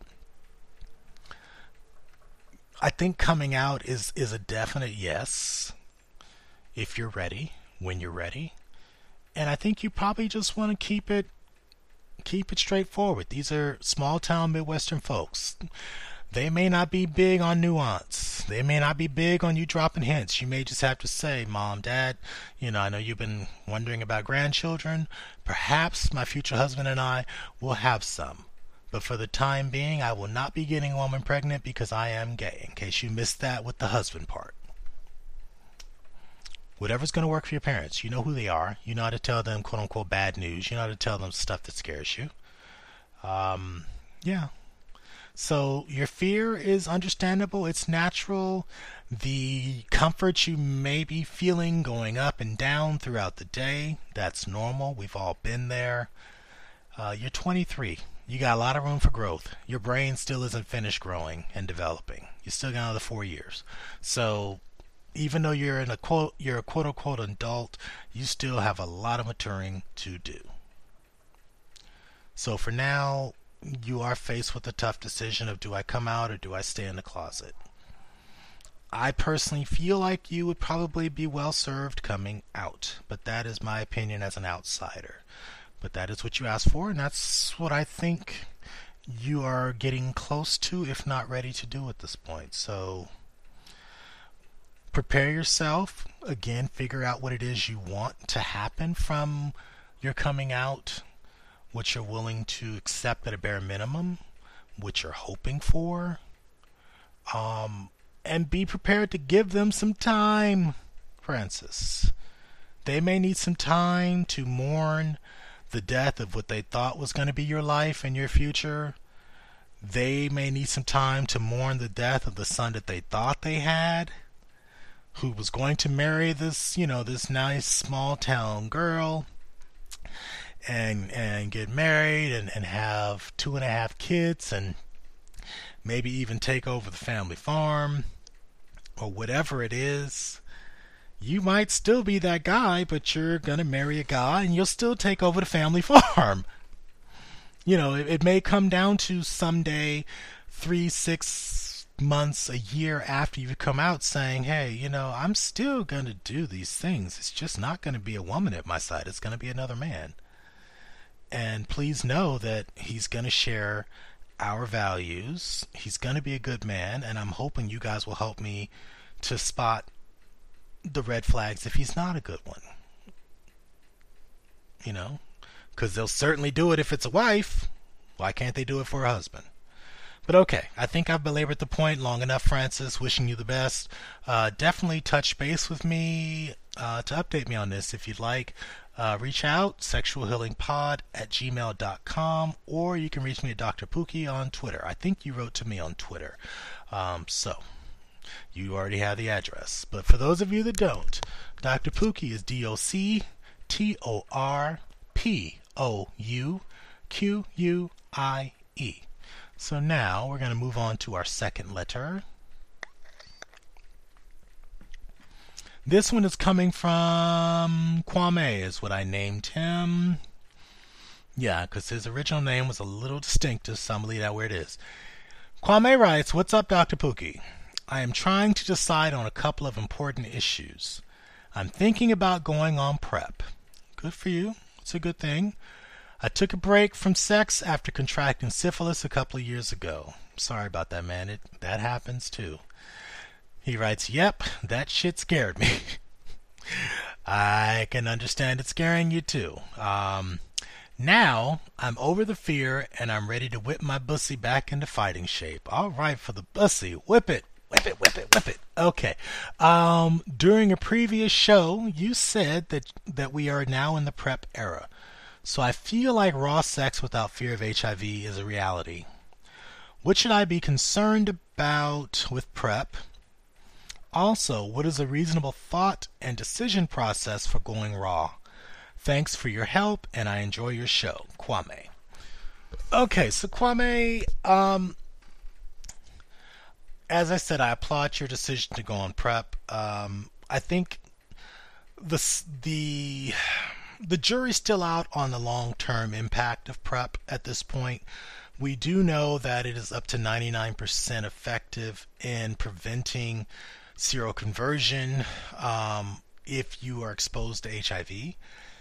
I think coming out is a definite yes if you're ready, when you're ready. And I think you probably just want to keep it straightforward. These are small town Midwestern folks. They may not be big on nuance. They may not be big on you dropping hints. You may just have to say, Mom, Dad, I know you've been wondering about grandchildren. Perhaps my future husband and I will have some. But for the time being, I will not be getting a woman pregnant because I am gay, in case you missed that with the husband part. Whatever's going to work for your parents. You know who they are. You know how to tell them, quote unquote, bad news. You know how to tell them stuff that scares you. Yeah. So your fear is understandable. It's natural. The comfort you may be feeling going up and down throughout the day, that's normal. We've all been there. You're 23. You got a lot of room for growth. Your brain still isn't finished growing and developing. You still got another 4 years. So even though you're a quote unquote adult, you still have a lot of maturing to do. So for now, you are faced with a tough decision of, do I come out or do I stay in the closet? I personally feel like you would probably be well served coming out, but that is my opinion as an outsider. But that is what you asked for, and that's what I think you are getting close to, if not ready to do at this point. So prepare yourself. Again, figure out what it is you want to happen from your coming out, what you're willing to accept at a bare minimum, what you're hoping for, and be prepared to give them some time, Francis. They may need some time to mourn the death of what they thought was going to be your life and your future. They may need some time to mourn the death of the son that they thought they had, who was going to marry this, this nice small town girl and get married and have 2.5 kids and maybe even take over the family farm or whatever it is. You might still be that guy, but you're going to marry a guy and you'll still take over the family farm. It may come down to someday 3, 6 months, a year after you've come out saying, hey, I'm still going to do these things. It's just not going to be a woman at my side. It's going to be another man. And please know that he's going to share our values. He's going to be a good man, and I'm hoping you guys will help me to spot the red flags if he's not a good one. Because they'll certainly do it if it's a wife. Why can't they do it for a husband? But okay, I think I've belabored the point long enough, Francis. Wishing you the best. Definitely touch base with me to update me on this if you'd like. reach out, sexualhealingpod@gmail.com, or you can reach me at Dr. Pookie on Twitter. I think you wrote to me on Twitter. So you already have the address. But for those of you that don't, Dr. Pookie is DoctorPouquie. So now we're going to move on to our second letter. This one is coming from Kwame, is what I named him. Yeah, because his original name was a little distinctive, so I'm going to leave that where it is. Kwame writes, "What's up, Dr. Pookie? I am trying to decide on a couple of important issues. I'm thinking about going on PrEP. Good for you. It's a good thing. I took a break from sex after contracting syphilis a couple of years ago. Sorry about that, man. That happens too." He writes, "Yep, that shit scared me." I can understand it scaring you too. Now I'm over the fear and I'm ready to whip my bussy back into fighting shape. All right, for the bussy, whip it, whip it, whip it, whip it. Okay. During a previous show, you said that we are now in the PrEP era. So I feel like raw sex without fear of HIV is a reality. What should I be concerned about with PrEP? Also, what is a reasonable thought and decision process for going raw? Thanks for your help, and I enjoy your show. Kwame. Okay, so Kwame, as I said, I applaud your decision to go on PrEP. I think the jury's still out on the long-term impact of PrEP at this point. We do know that it is up to 99% effective in preventing seroconversion if you are exposed to HIV.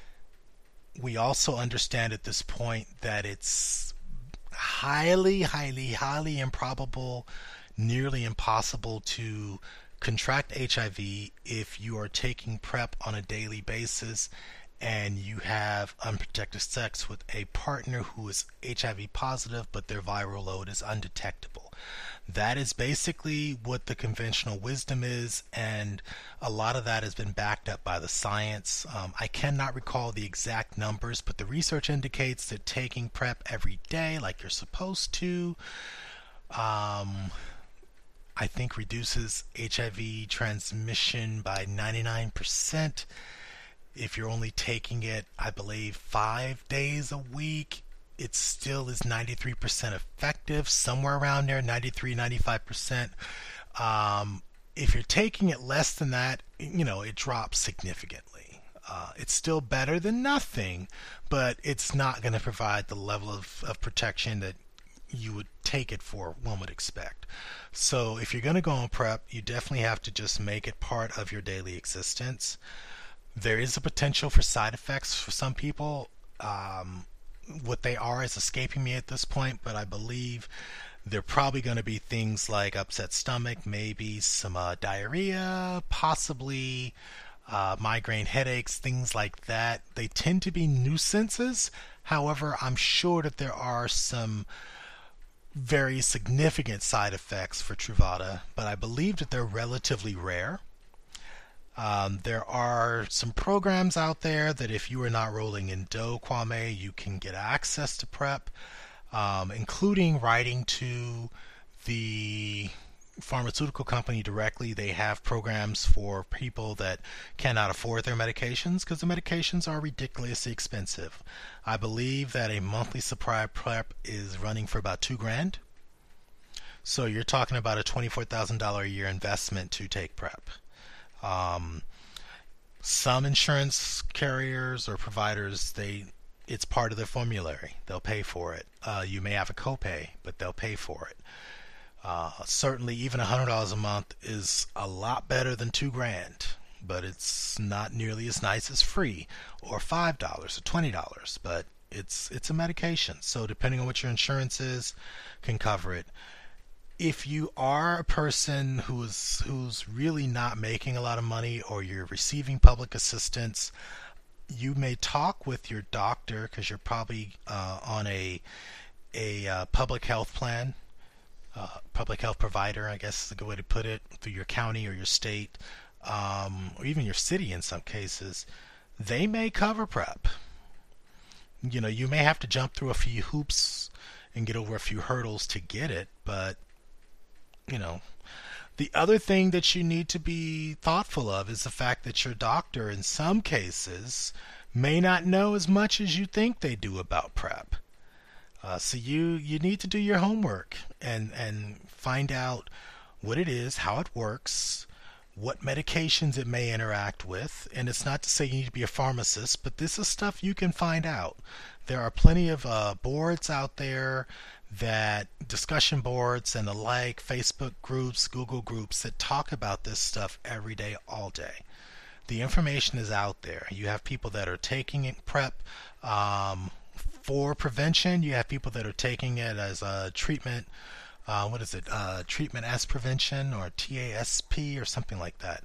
We also understand at this point that it's highly, highly, highly improbable, nearly impossible to contract HIV if you are taking PrEP on a daily basis and you have unprotected sex with a partner who is HIV positive but their viral load is undetectable. That is basically what the conventional wisdom is, and a lot of that has been backed up by the science. I cannot recall the exact numbers, but the research indicates that taking PrEP every day like you're supposed to, I think reduces HIV transmission by 99%. If you're only taking it, I believe, 5 days a week, it still is 93% effective, somewhere around there, 93, 95%. If you're taking it less than that, it drops significantly. It's still better than nothing, but it's not going to provide the level of protection that you would take it for, one would expect. So if you're going to go on PrEP, you definitely have to just make it part of your daily existence. There is a potential for side effects for some people. What they are is escaping me at this point, but I believe they're probably going to be things like upset stomach, maybe some diarrhea, possibly migraine headaches, things like that. They tend to be nuisances. However, I'm sure that there are some very significant side effects for Truvada, but I believe that they're relatively rare. There are some programs out there that if you are not rolling in dough, Kwame, you can get access to PrEP, including writing to the pharmaceutical company directly. They have programs for people that cannot afford their medications because the medications are ridiculously expensive. I believe that a monthly supply of PrEP is running for about $2,000. So you're talking about a $24,000 a year investment to take PrEP. Some insurance carriers or providers, it's part of their formulary. They'll pay for it. You may have a copay, but they'll pay for it. Certainly, even $100 a month is a lot better than $2,000, but it's not nearly as nice as free or $5 or $20. But it's a medication, so depending on what your insurance is, can cover it. If you are a person who's really not making a lot of money or you're receiving public assistance, you may talk with your doctor because you're probably on a public health plan, public health provider, I guess is a good way to put it, through your county or your state, or even your city in some cases. they may cover PrEP. You may have to jump through a few hoops and get over a few hurdles to get it, but you know, the other thing that you need to be thoughtful of is the fact that your doctor, in some cases, may not know as much as you think they do about PrEP. So you need to do your homework and find out what it is, how it works, what medications it may interact with. And it's not to say you need to be a pharmacist, but this is stuff you can find out. There are plenty of boards out there, that discussion boards and the like, Facebook groups, Google groups that talk about this stuff every day, all day. The information is out there. You have people that are taking it PrEP for prevention. You have people that are taking it as a treatment. What is it? Treatment as prevention, or TASP, or something like that.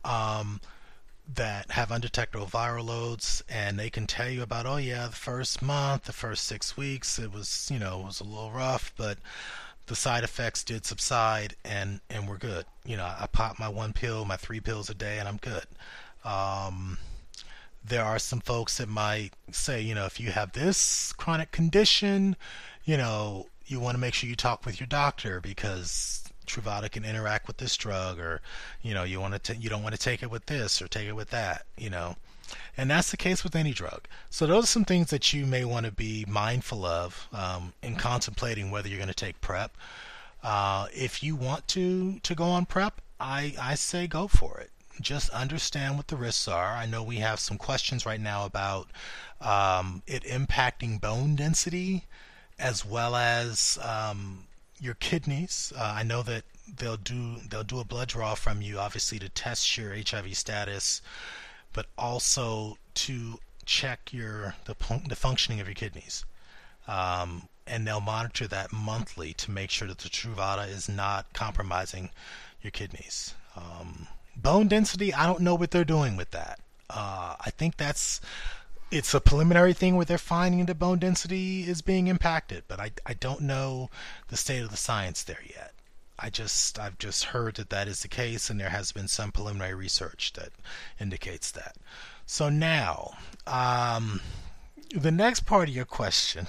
That have undetectable viral loads, and they can tell you about, oh yeah, the first month, the first 6 weeks, it was, it was a little rough, but the side effects did subside, and we're good. I pop my one pill, my 3 pills a day, and I'm good. There are some folks that might say, if you have this chronic condition, you want to make sure you talk with your doctor, because Truvada can interact with this drug, or you don't want to take it with this or take it with that, and that's the case with any drug. So those are some things that you may want to be mindful of in contemplating whether you're going to take PrEP. If you want to go on PrEP, I say go for it. Just understand what the risks are. I know we have some questions right now about it impacting bone density as well as your kidneys. I know that they'll do a blood draw from you, obviously, to test your HIV status, but also to check the functioning of your kidneys. And they'll monitor that monthly to make sure that the Truvada is not compromising your kidneys. Bone density, I don't know what they're doing with that. I think it's a preliminary thing where they're finding that bone density is being impacted, but I don't know the state of the science there yet. I've just heard that is the case, and there has been some preliminary research that indicates that. So now, the next part of your question,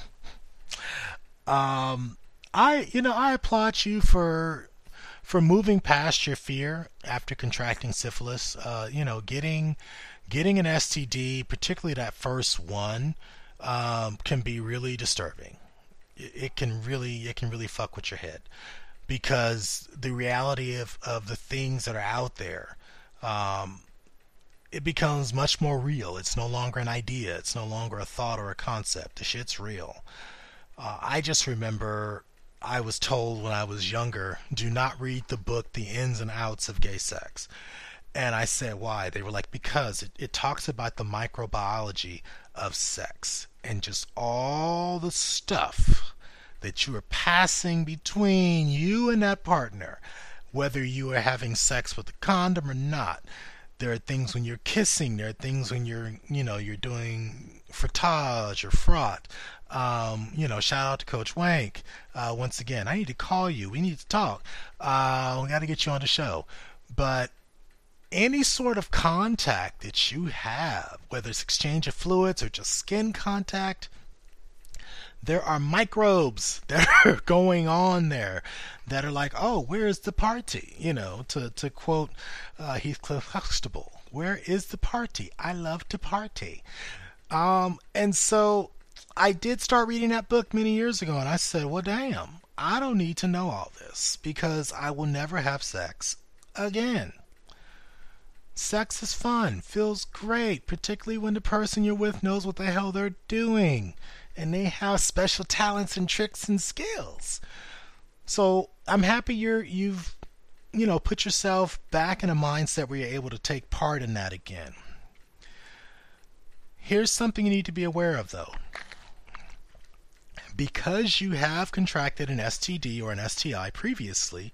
I applaud you for moving past your fear after contracting syphilis. Getting an STD, particularly that first one, can be really disturbing. It can really fuck with your head, because the reality of the things that are out there, it becomes much more real. It's no longer an idea. It's no longer a thought or a concept. The shit's real. I just remember I was told when I was younger, do not read the book The Ins and Outs of Gay Sex. And I said, why? They were like, because it talks about the microbiology of sex and just all the stuff that you are passing between you and that partner, whether you are having sex with a condom or not. There are things when you're kissing. There are things when you're doing frottage or fraught. Shout out to Coach Wank. Once again, I need to call you. We need to talk. We got to get you on the show. But any sort of contact that you have, whether it's exchange of fluids or just skin contact, there are microbes that are going on there that are like, oh, where's the party? To quote Heathcliff Huxtable, where is the party? I love to party. And so I did start reading that book many years ago, and I said, well, damn, I don't need to know all this, because I will never have sex again. Sex is fun, feels great, particularly when the person you're with knows what the hell they're doing and they have special talents and tricks and skills. So I'm happy you've put yourself back in a mindset where you're able to take part in that again. Here's something you need to be aware of, though. Because you have contracted an STD or an STI previously,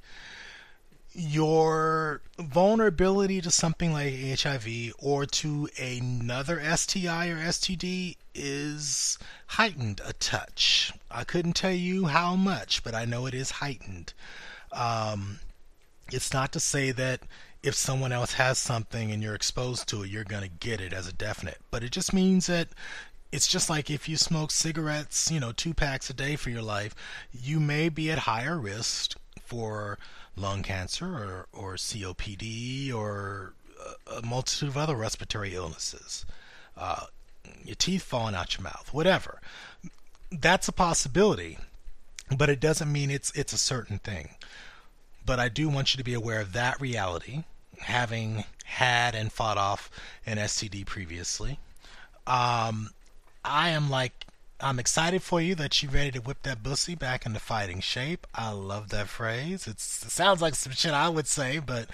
your vulnerability to something like HIV or to another STI or STD is heightened a touch. I couldn't tell you how much, but I know it is heightened. It's not to say that if someone else has something and you're exposed to it, you're going to get it as a definite. But it just means that it's just like if you smoke cigarettes, 2 packs a day for your life, you may be at higher risk for lung cancer or COPD or a multitude of other respiratory illnesses. Uh, your teeth falling out your mouth, whatever. That's a possibility, but it doesn't mean it's a certain thing. But I do want you to be aware of that reality, having had and fought off an STD previously. Um, I am like, I'm excited for you that you're ready to whip that pussy back into fighting shape. I love that phrase. It sounds like some shit I would say, but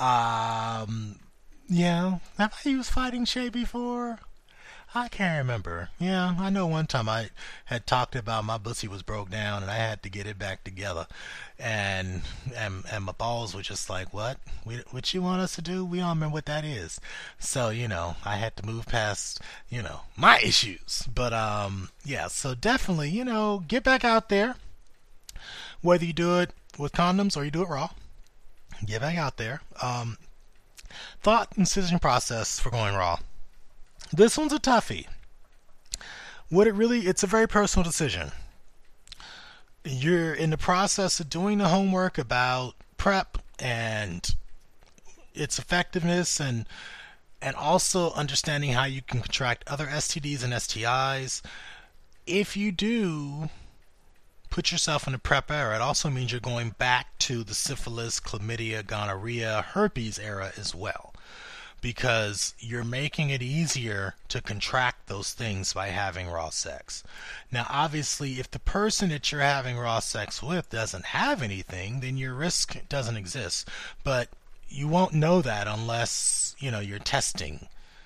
yeah. Have I used fighting shape before? I can't remember. Yeah, I know one time I had talked about my pussy was broke down and I had to get it back together, and my balls were just like, "What? What you want us to do? We don't remember what that is." So I had to move past my issues. But yeah. So definitely, get back out there. Whether you do it with condoms or you do it raw, get back out there. Thought and decision process for going raw. This one's a toughie. It's a very personal decision. You're in the process of doing the homework about PrEP and its effectiveness, and also understanding how you can contract other STDs and STIs. If you do put yourself in the PrEP era, it also means you're going back to the syphilis, chlamydia, gonorrhea, herpes era as well, because you're making it easier to contract those things by having raw sex. Now, obviously, if the person that you're having raw sex with doesn't have anything, then your risk doesn't exist. But you won't know that unless, you're testing.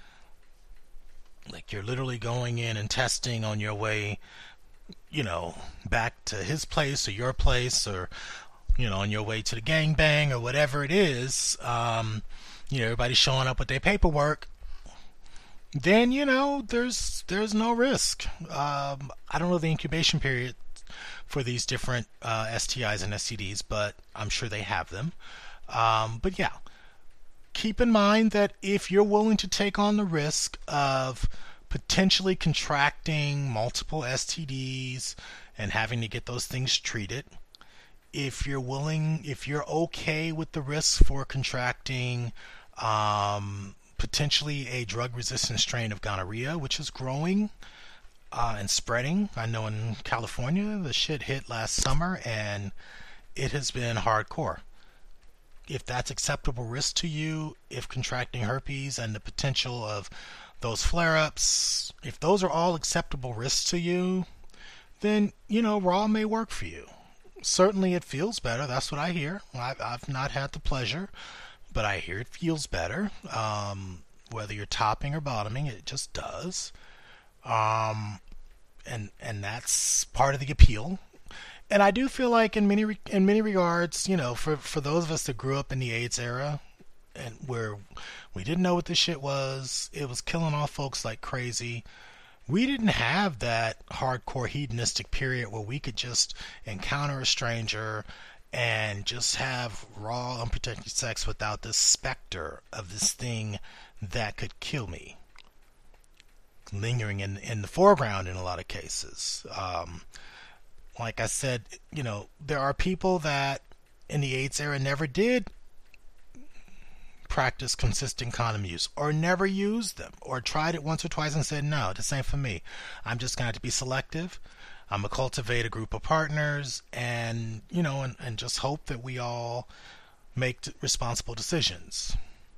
Like, you're literally going in and testing on your way, back to his place or your place, or, on your way to the gangbang or whatever it is. Everybody's showing up with their paperwork, then there's no risk. I don't know the incubation period for these different STIs and STDs, but I'm sure they have them. But yeah, keep in mind that if you're willing to take on the risk of potentially contracting multiple STDs and having to get those things treated, if you're okay with the risk for contracting potentially a drug-resistant strain of gonorrhea, which is growing and spreading. I know in California, the shit hit last summer, and it has been hardcore. If that's acceptable risk to you, if contracting herpes and the potential of those flare-ups, if those are all acceptable risks to you, then, raw may work for you. Certainly it feels better. That's what I hear. I've not had the pleasure, but I hear it feels better. Whether you're topping or bottoming, it just does. And that's part of the appeal. And I do feel like in many regards, for those of us that grew up in the AIDS era, and where we didn't know what this shit was, it was killing off folks like crazy. We didn't have that hardcore hedonistic period where we could just encounter a stranger and just have raw, unprotected sex without the specter of this thing that could kill me lingering in the foreground in a lot of cases. Like I said, there are people that in the AIDS era never did practice consistent condom use, or never used them, or tried it once or twice and said, no, this ain't for me. I'm just going to have to be selective. I'm going to cultivate a group of partners and just hope that we all make responsible decisions.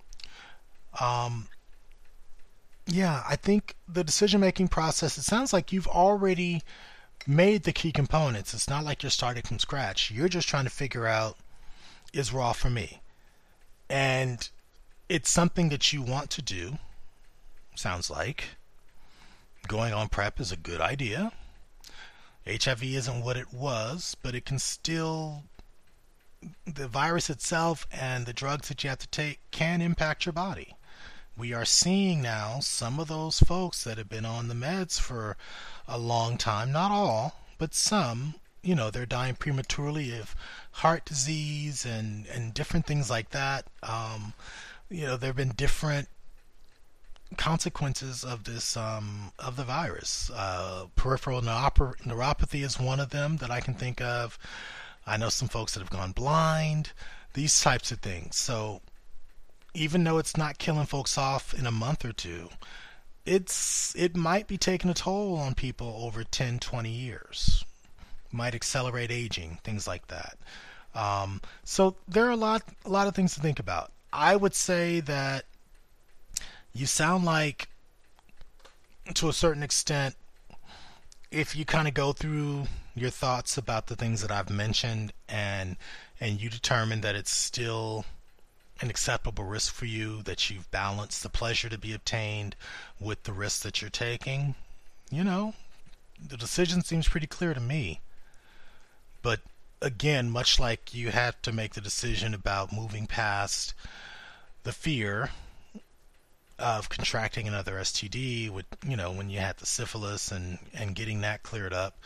Yeah, I think the decision-making process, it sounds like you've already made the key components. It's not like you're starting from scratch. You're just trying to figure out, is raw for me? And it's something that you want to do, sounds like. Going on PrEP is a good idea. HIV isn't what it was, but it can still, the virus itself and the drugs that you have to take can impact your body. We are seeing now some of those folks that have been on the meds for a long time, not all, but some, they're dying prematurely of heart disease and different things like that. There have been different consequences of this of the virus. Peripheral neuropathy is one of them that I can think of. I know some folks that have gone blind. These types of things. So even though it's not killing folks off in a month or two, it might be taking a toll on people over 10, 20 years. Might accelerate aging, things like that. So there are a lot of things to think about. I would say that you sound like, to a certain extent, if you kind of go through your thoughts about the things that I've mentioned and you determine that it's still an acceptable risk for you, that you've balanced the pleasure to be obtained with the risk that you're taking, the decision seems pretty clear to me. But again, much like you had to make the decision about moving past the fear of contracting another STD with, when you had the syphilis and getting that cleared up,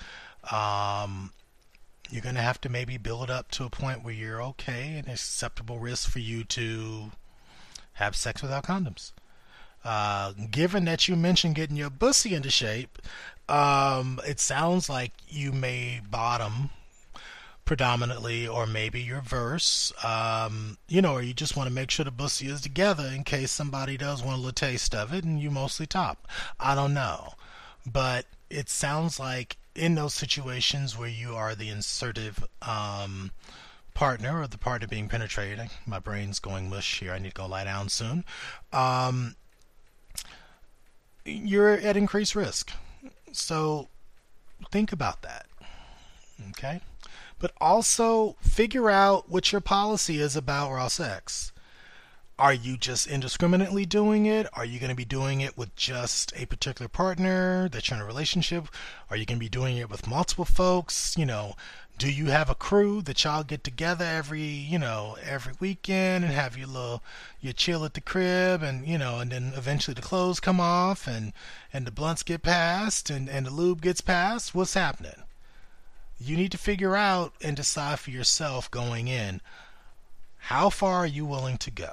you're going to have to maybe build up to a point where you're okay and acceptable risk for you to have sex without condoms. Given that you mentioned getting your pussy into shape, it sounds like you may bottom predominantly, or maybe your verse, or you just want to make sure the pussy is together in case somebody does want a little taste of it and you mostly top. I don't know. But it sounds like in those situations where you are the insertive partner or the partner being penetrated, my brain's going mush here, I need to go lie down soon, you're at increased risk. So think about that. Okay? But also figure out what your policy is about raw sex. Are you just indiscriminately doing it? Are you going to be doing it with just a particular partner that you're in a relationship? Are you going to be doing it with multiple folks? Do you have a crew that y'all get together every weekend and have you chill at the crib and then eventually the clothes come off and the blunts get passed and the lube gets passed? What's happening? You need to figure out and decide for yourself going in, how far are you willing to go?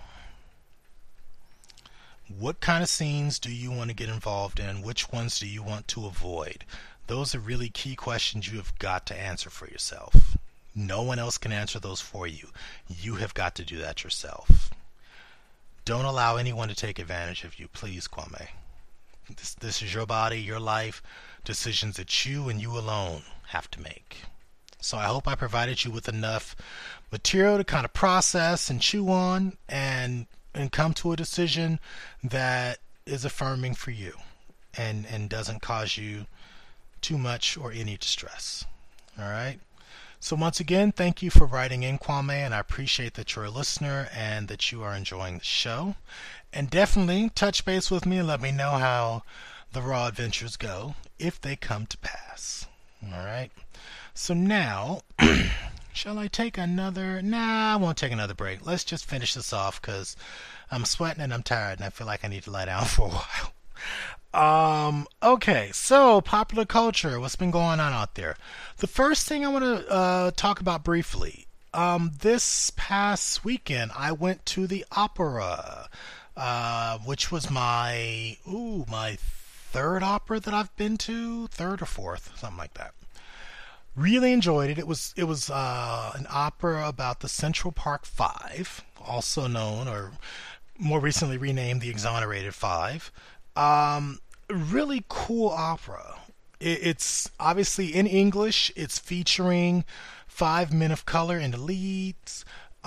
What kind of scenes do you want to get involved in? Which ones do you want to avoid? Those are really key questions you have got to answer for yourself. No one else can answer those for you. You have got to do that yourself. Don't allow anyone to take advantage of you, please, Kwame. This is your body, your life, decisions that you and you alone have to make. So I hope I provided you with enough material to kind of process and chew on and come to a decision that is affirming for you and doesn't cause you too much or any distress. All right? So once again, thank you for writing in, Kwame, and I appreciate that you're a listener and that you are enjoying the show. And definitely touch base with me and let me know how the raw adventures go if they come to pass. All right? So now, shall I take another? Nah, I won't take another break. Let's just finish this off because I'm sweating and I'm tired and I feel like I need to lie down for a while. Okay, so popular culture, what's been going on out there? The first thing I want to talk about briefly, this past weekend I went to the opera, which was my third opera that I've been to, third or fourth, something like that. Really enjoyed it. It was an opera about the Central Park Five, also known or more recently renamed the Exonerated Five. Really cool opera. It's obviously in English. It's featuring 5 men of color in the leads.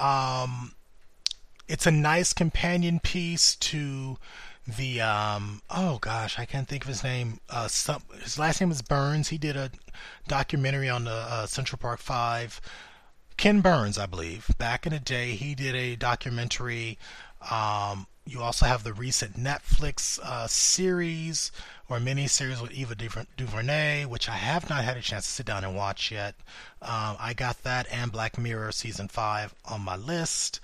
It's a nice companion piece to the oh gosh, I can't think of his name. His last name is Burns. He did a documentary on the Central Park Five. Ken Burns, I believe. Back in the day, he did a documentary. You also have the recent Netflix series or mini-series with Eva DuVernay, which I have not had a chance to sit down and watch yet. I got that and Black Mirror Season 5 on my list.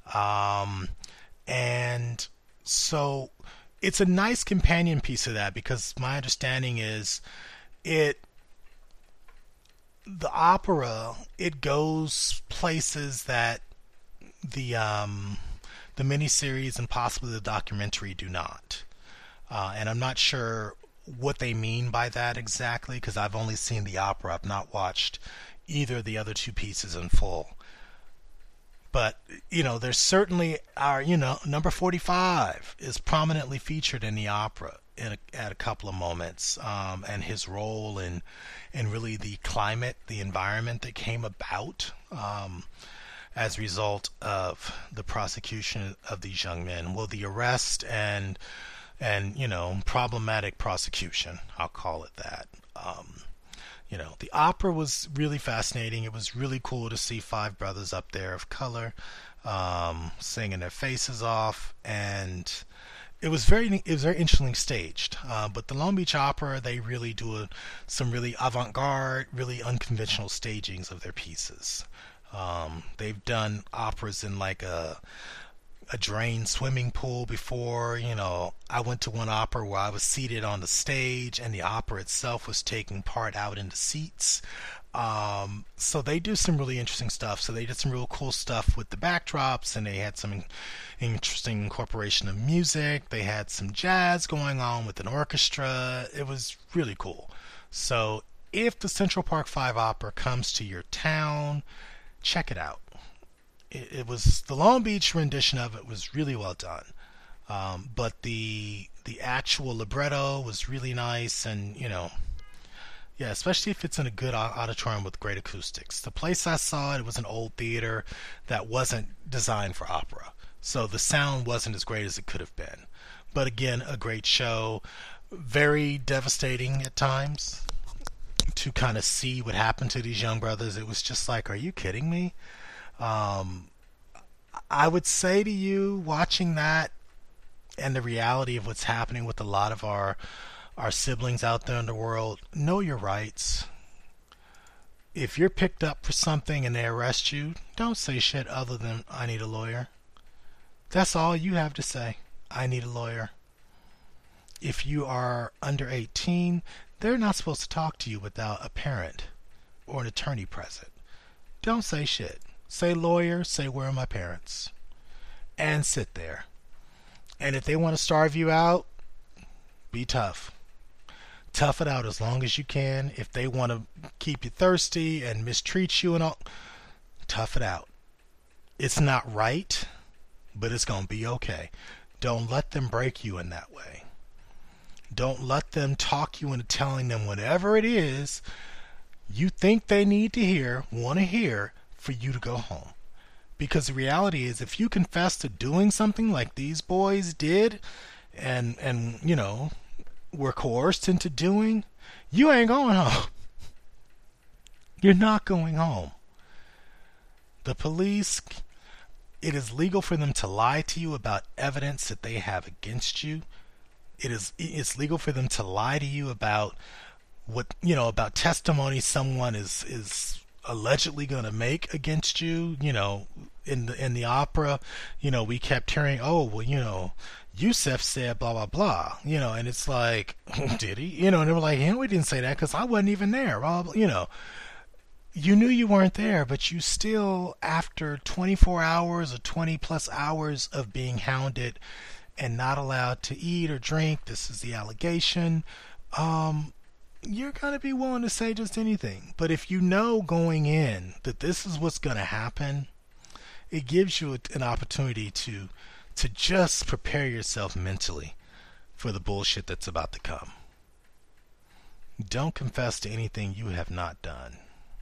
And so it's a nice companion piece of that because my understanding is the opera, it goes places that the miniseries and possibly the documentary do not. And I'm not sure what they mean by that exactly because I've only seen the opera. I've not watched either of the other two pieces in full. But, there's certainly number 45 is prominently featured in the opera at a couple of moments, and his role in really the climate, the environment that came about as a result of the prosecution of these young men. Well, the arrest and problematic prosecution, I'll call it that. The opera was really fascinating. It was really cool to see five brothers up there of color singing their faces off, and it was very interestingly staged. But the Long Beach Opera, they really do some really avant-garde, really unconventional stagings of their pieces. They've done operas in like a drained swimming pool before. I went to one opera where I was seated on the stage and the opera itself was taking part out into seats. So they do some really interesting stuff. So they did some real cool stuff with the backdrops, and they had some interesting incorporation of music. They had some jazz going on with an orchestra. It was really cool. So if the Central Park 5 Opera comes to your town, check it out. It was the Long Beach rendition of it was really well done, but the actual libretto was really nice, and yeah, especially if it's in a good auditorium with great acoustics. The place I saw it was an old theater that wasn't designed for opera, so the sound wasn't as great as it could have been. But again, a great show, very devastating at times to kind of see what happened to these young brothers. It was just like, are you kidding me? I would say to you, watching that and the reality of what's happening with a lot of our siblings out there in the world, know your rights. If you're picked up for something and they arrest you, don't say shit other than, I need a lawyer. That's all you have to say. I need a lawyer. If you are under 18, they're not supposed to talk to you without a parent or an attorney present. Don't say shit. Say lawyer, say where are my parents, and sit there. And if they want to starve you out, be tough. Tough it out as long as you can. If they want to keep you thirsty and mistreat you and all, tough it out. It's not right, but it's going to be okay. Don't let them break you in that way. Don't let them talk you into telling them whatever it is you think they need to hear, want to hear, for you to go home. Because the reality is, if you confess to doing something like these boys did and were coerced into doing, you ain't going home. You're not going home. The police, it is legal for them to lie to you about evidence that they have against you. It's legal for them to lie to you about about testimony someone is allegedly going to make against you. In the opera, we kept hearing, oh, well, Yusef said blah blah blah, and it's like, did he? And they were like, we didn't say that because I wasn't even there. Blah, blah, you knew you weren't there, but you still, after 24 hours or 20 plus hours of being hounded and not allowed to eat or drink, this is the allegation, you're going to be willing to say just anything. But if you know going in that this is what's going to happen, it gives you an opportunity to just prepare yourself mentally for the bullshit that's about to come. Don't confess to anything you have not done.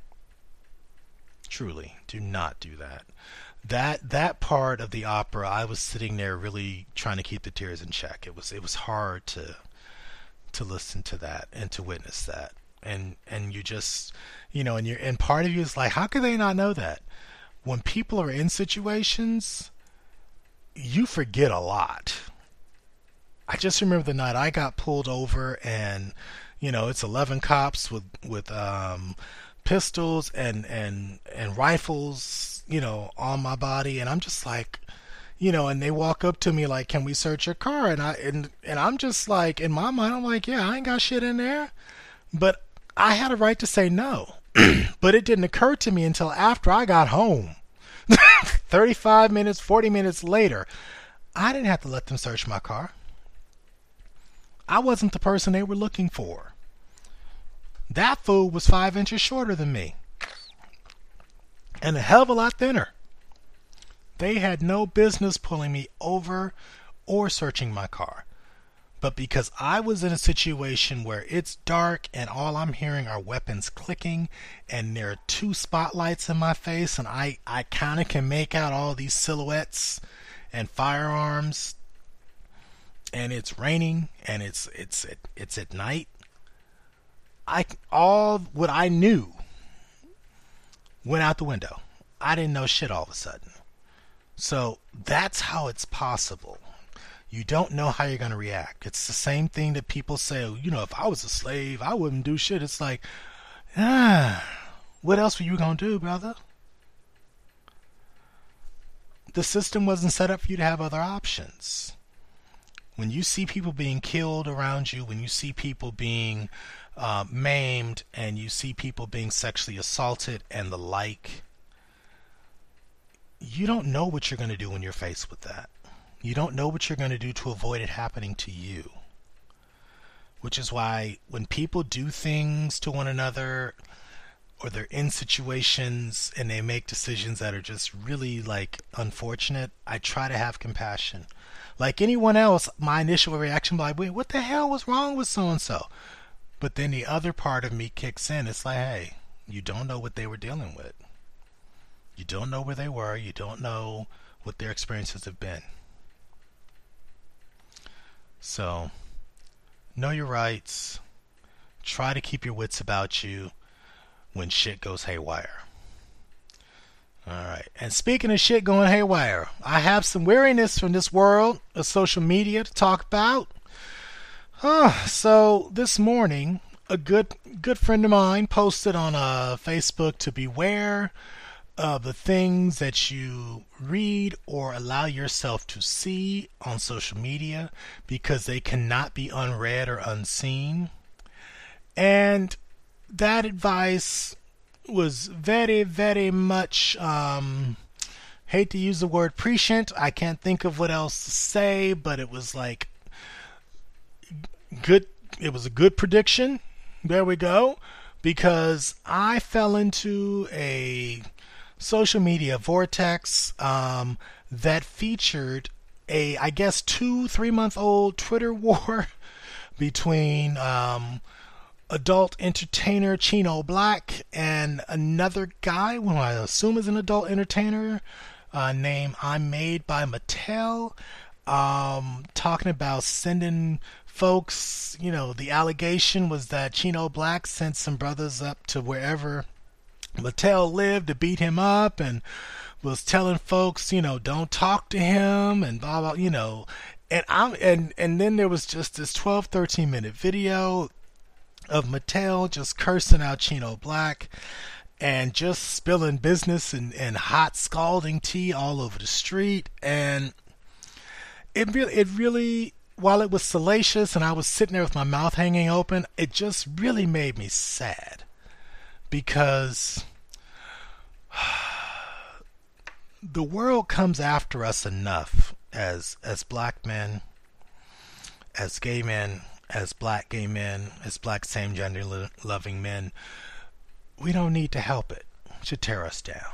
Truly, do not do that. That part of the opera, I was sitting there really trying to keep the tears in check. It was hard to listen to that and to witness that, and you just and part of you is like, how could they not know that? When people are in situations, you forget a lot. I just remember the night I got pulled over, and it's 11 cops with pistols and rifles on my body, and I'm just like, and they walk up to me like, can we search your car? And I'm just like, in my mind, I'm like, yeah, I ain't got shit in there. But I had a right to say no. But it didn't occur to me until after I got home. 35 minutes, 40 minutes later, I didn't have to let them search my car. I wasn't the person they were looking for. That fool was 5 inches shorter than me and a hell of a lot thinner. They had no business pulling me over or searching my car. But because I was in a situation where it's dark and all I'm hearing are weapons clicking and there are two spotlights in my face and I kind of can make out all these silhouettes and firearms, and it's raining and it's at night, all what I knew went out the window. I didn't know shit all of a sudden. So that's how it's possible. You don't know how you're going to react. It's the same thing that people say, if I was a slave, I wouldn't do shit. It's like, what else were you going to do, brother? The system wasn't set up for you to have other options. When you see people being killed around you, when you see people being maimed, and you see people being sexually assaulted and the like, you don't know what you're going to do when you're faced with that. You don't know what you're going to do to avoid it happening to you. Which is why when people do things to one another, or they're in situations and they make decisions that are just really unfortunate, I try to have compassion. Like anyone else, my initial reaction was like, wait, what the hell was wrong with so and so? But then the other part of me kicks in. It's like, hey, you don't know what they were dealing with. You don't know where they were. You don't know what their experiences have been. So, know your rights. Try to keep your wits about you when shit goes haywire. Alright, and speaking of shit going haywire, I have some weariness from this world of social media to talk about. So this morning, a good friend of mine posted on Facebook to beware of the things that you read or allow yourself to see on social media because they cannot be unread or unseen. And that advice was very, very much, hate to use the word prescient. I can't think of what else to say, but it was like good. It was a good prediction. There we go. Because I fell into a social media vortex that featured a, I guess, 2-3-month-old Twitter war between adult entertainer Chino Black and another guy, who I assume is an adult entertainer, named I'm Made by Mattel, talking about sending folks, the allegation was that Chino Black sent some brothers up to wherever Mattel lived to beat him up and was telling folks, don't talk to him and blah blah, and then there was just this 12-13 minute video of Mattel just cursing out Chino Black and just spilling business and hot scalding tea all over the street. And it really, while it was salacious and I was sitting there with my mouth hanging open, it just really made me sad. Because the world comes after us enough as black men, as gay men, as black gay men, as black same-gender loving men. We don't need to help it. It should tear us down.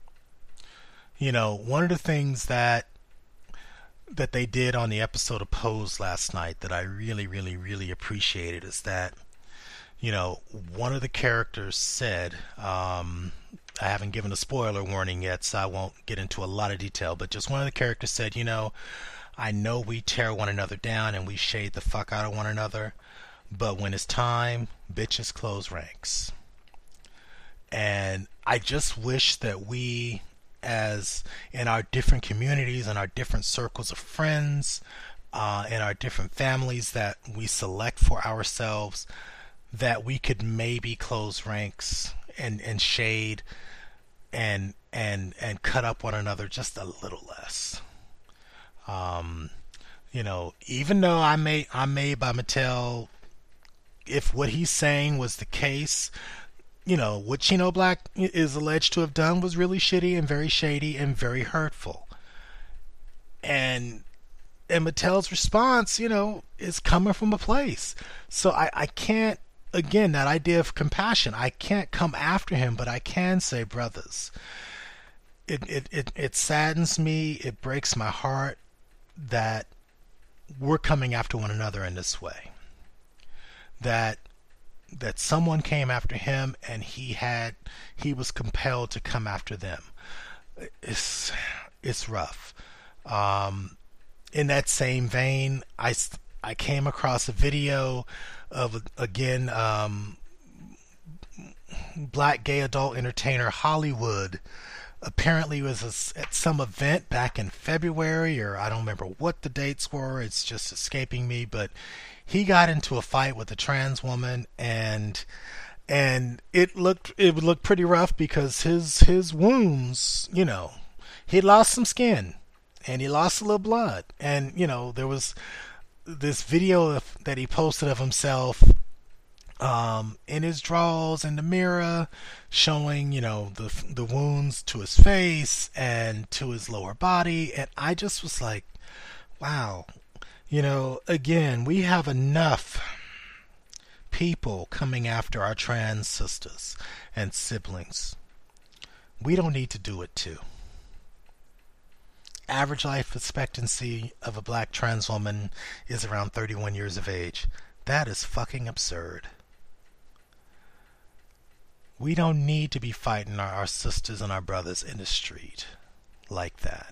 One of the things that they did on the episode of Pose last night that I really, really, really appreciated is that, one of the characters said, I haven't given a spoiler warning yet, so I won't get into a lot of detail, but just one of the characters said, I know we tear one another down and we shade the fuck out of one another, but when it's time, bitches close ranks. And I just wish that we, as in our different communities and our different circles of friends, and our different families that we select for ourselves, that we could maybe close ranks and shade and cut up one another just a little less. Even though I'm made by Mattel, if what he's saying was the case, what Chino Black is alleged to have done was really shitty and very shady and very hurtful. And Mattel's response, is coming from a place. So I can't, again, that idea of compassion, I can't come after him, but I can say, brothers, it saddens me, it breaks my heart that we're coming after one another in this way. That someone came after him and he was compelled to come after them. It's rough. In that same vein, I came across a video of, again, black gay adult entertainer Hollywood. Apparently was at some event back in February, or I don't remember what the dates were, it's just escaping me, but he got into a fight with a trans woman, and it would look pretty rough because his wounds, he lost some skin and he lost a little blood, and there was this video that he posted of himself in his drawers in the mirror, showing the wounds to his face and to his lower body, and I just was like, wow, again, we have enough people coming after our trans sisters and siblings. We don't need to do it too. Average life expectancy of a black trans woman is around 31 years of age. That is fucking absurd. We don't need to be fighting our sisters and our brothers in the street like that.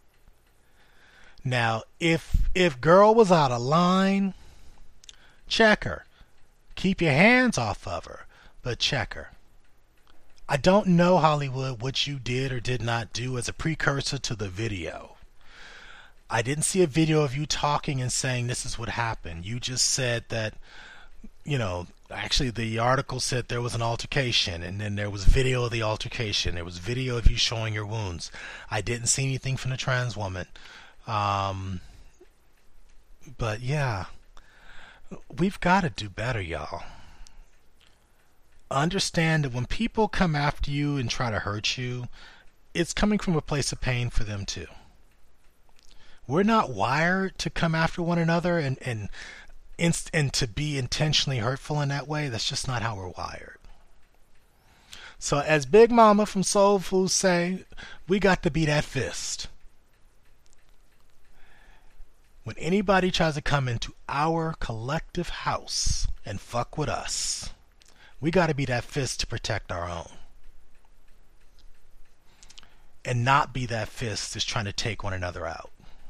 Now, if girl was out of line, check her. Keep your hands off of her, but check her. I don't know, Hollywood, what you did or did not do as a precursor to the video. I didn't see a video of you talking and saying this is what happened. You just said that, actually the article said there was an altercation, and then there was video of the altercation. There was video of you showing your wounds. I didn't see anything from the trans woman. But yeah, we've got to do better, y'all. Understand that when people come after you and try to hurt you, it's coming from a place of pain for them too. We're not wired to come after one another and to be intentionally hurtful in that way. That's just not how we're wired. So as Big Mama from Soul Food say, we got to be that fist. When anybody tries to come into our collective house and fuck with us, we got to be that fist to protect our own. And not be that fist that's trying to take one another out.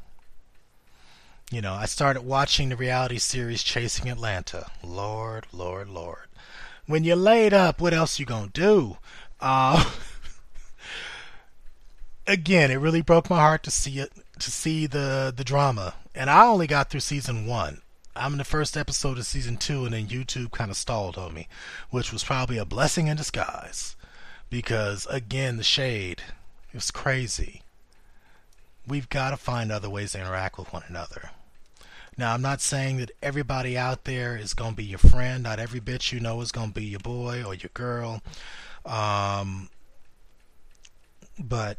I started watching the reality series Chasing Atlanta. Lord, Lord, Lord. When you're laid up, what else you gonna do? Again, it really broke my heart to see the drama. And I only got through season 1. I'm in the first episode of season 2, and then YouTube kind of stalled on me, which was probably a blessing in disguise. Because, again, the shade, it was crazy. We've got to find other ways to interact with one another. Now, I'm not saying that everybody out there is going to be your friend. Not every bitch you know is going to be your boy or your girl. But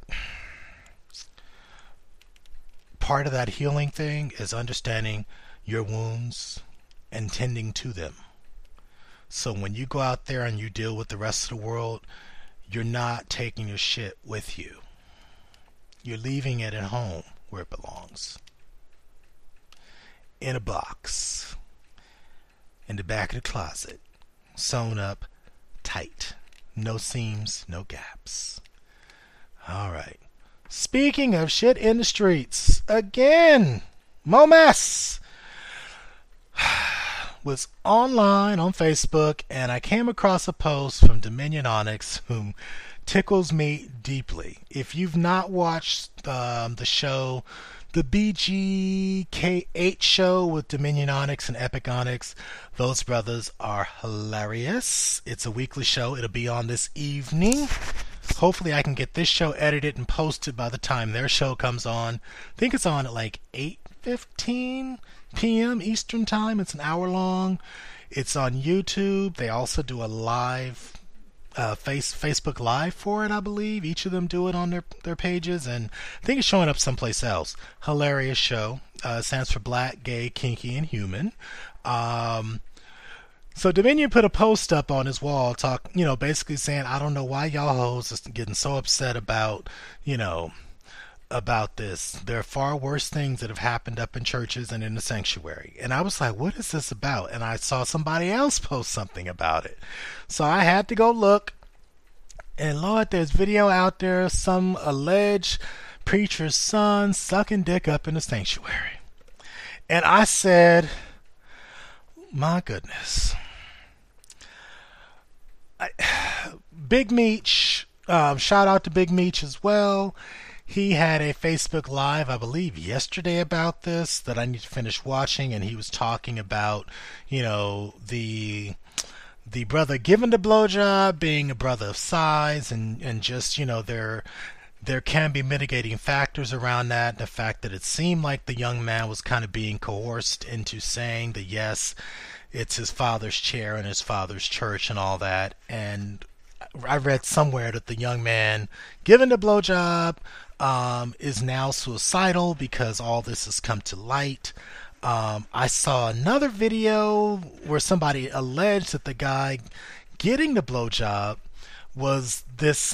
part of that healing thing is understanding your wounds and tending to them. So when you go out there and you deal with the rest of the world, you're not taking your shit with you. You're leaving it at home where it belongs. In a box. In the back of the closet. Sewn up tight. No seams, no gaps. Alright. Speaking of shit in the streets, again, Momas was online on Facebook, and I came across a post from Dominion Onyx, whom tickles me deeply. If you've not watched the show, the BGK8 show with Dominion Onyx and Epic Onyx, those brothers are hilarious. It's a weekly show. It'll be on this evening. Hopefully I can get this show edited and posted by the time their show comes on. I think it's on at like 8:15 p.m. Eastern Time. It's an hour long. It's on YouTube. They also do a live Facebook Live for it, I believe. Each of them do it on their pages, and I think it's showing up someplace else. Hilarious show. Stands for Black, Gay, Kinky, and Human. So Dominion put a post up on his wall, basically saying, I don't know why y'all hoes is getting so upset about, about this. There are far worse things that have happened up in churches and in the sanctuary. And I was like, what is this about? And I saw somebody else post something about it. So I had to go look. And Lord, there's video out there, some alleged preacher's son sucking dick up in the sanctuary. And I said, my goodness. Big Meech, shout out to Big Meech as well. He had a Facebook Live, I believe, yesterday about this that I need to finish watching, and he was talking about, the brother giving the blowjob being a brother of size, and just, there can be mitigating factors around that. The fact that it seemed like the young man was kind of being coerced into saying that yes, it's his father's chair and his father's church and all that. And I read somewhere that the young man giving the blowjob is now suicidal because all this has come to light. I saw another video where somebody alleged that the guy getting the blowjob was this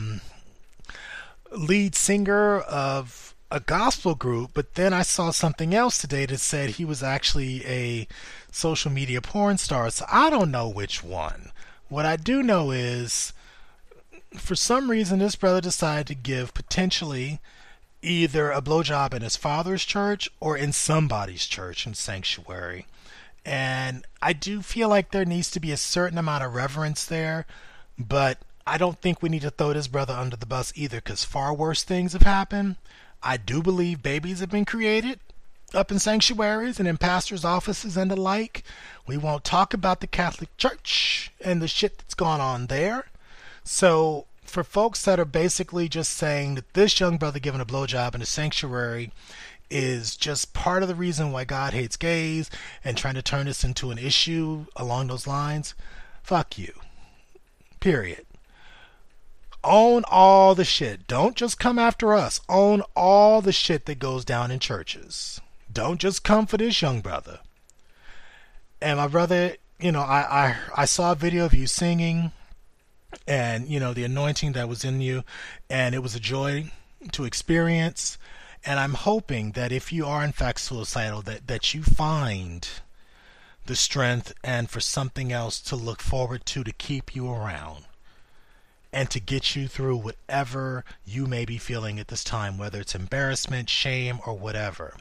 lead singer of a gospel group, but then I saw something else today that said he was actually a social media porn star. So I don't know which one. What I do know is, for some reason, this brother decided to give potentially either a blowjob in his father's church or in somebody's church and sanctuary. And I do feel like there needs to be a certain amount of reverence there, but I don't think we need to throw this brother under the bus either, because far worse things have happened. I do believe babies have been created up in sanctuaries and in pastors' offices and the like. We won't talk about the Catholic Church and the shit that's gone on there. So for folks that are basically just saying that this young brother giving a blowjob in a sanctuary is just part of the reason why God hates gays and trying to turn this into an issue along those lines, fuck you. Period. Own all the shit. Don't just come after us. Own all the shit that goes down in churches. Don't just come for this young brother. And my brother, I saw a video of you singing, and the anointing that was in you, and it was a joy to experience. And I'm hoping that if you are in fact suicidal, that you find the strength and for something else to look forward to keep you around and to get you through whatever you may be feeling at this time, whether it's embarrassment, shame, or whatever.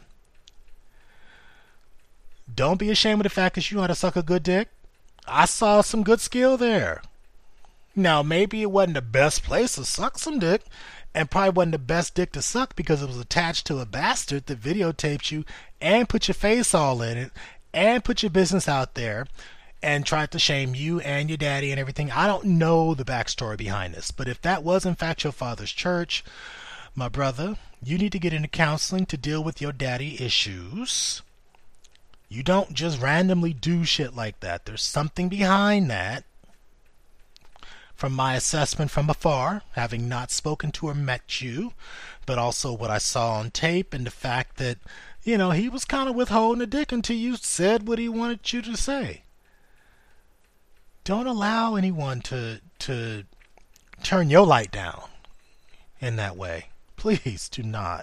Don't be ashamed of the fact that you know how to suck a good dick. I saw some good skill there. Now, maybe it wasn't the best place to suck some dick, and probably wasn't the best dick to suck because it was attached to a bastard that videotaped you and put your face all in it and put your business out there and tried to shame you and your daddy and everything. I don't know the backstory behind this, but if that was in fact your father's church, my brother, you need to get into counseling to deal with your daddy issues. You don't just randomly do shit like that. There's something behind that. From my assessment from afar, having not spoken to or met you, but also what I saw on tape and the fact that, he was kind of withholding the dick until you said what he wanted you to say. Don't allow anyone to turn your light down in that way. Please do not.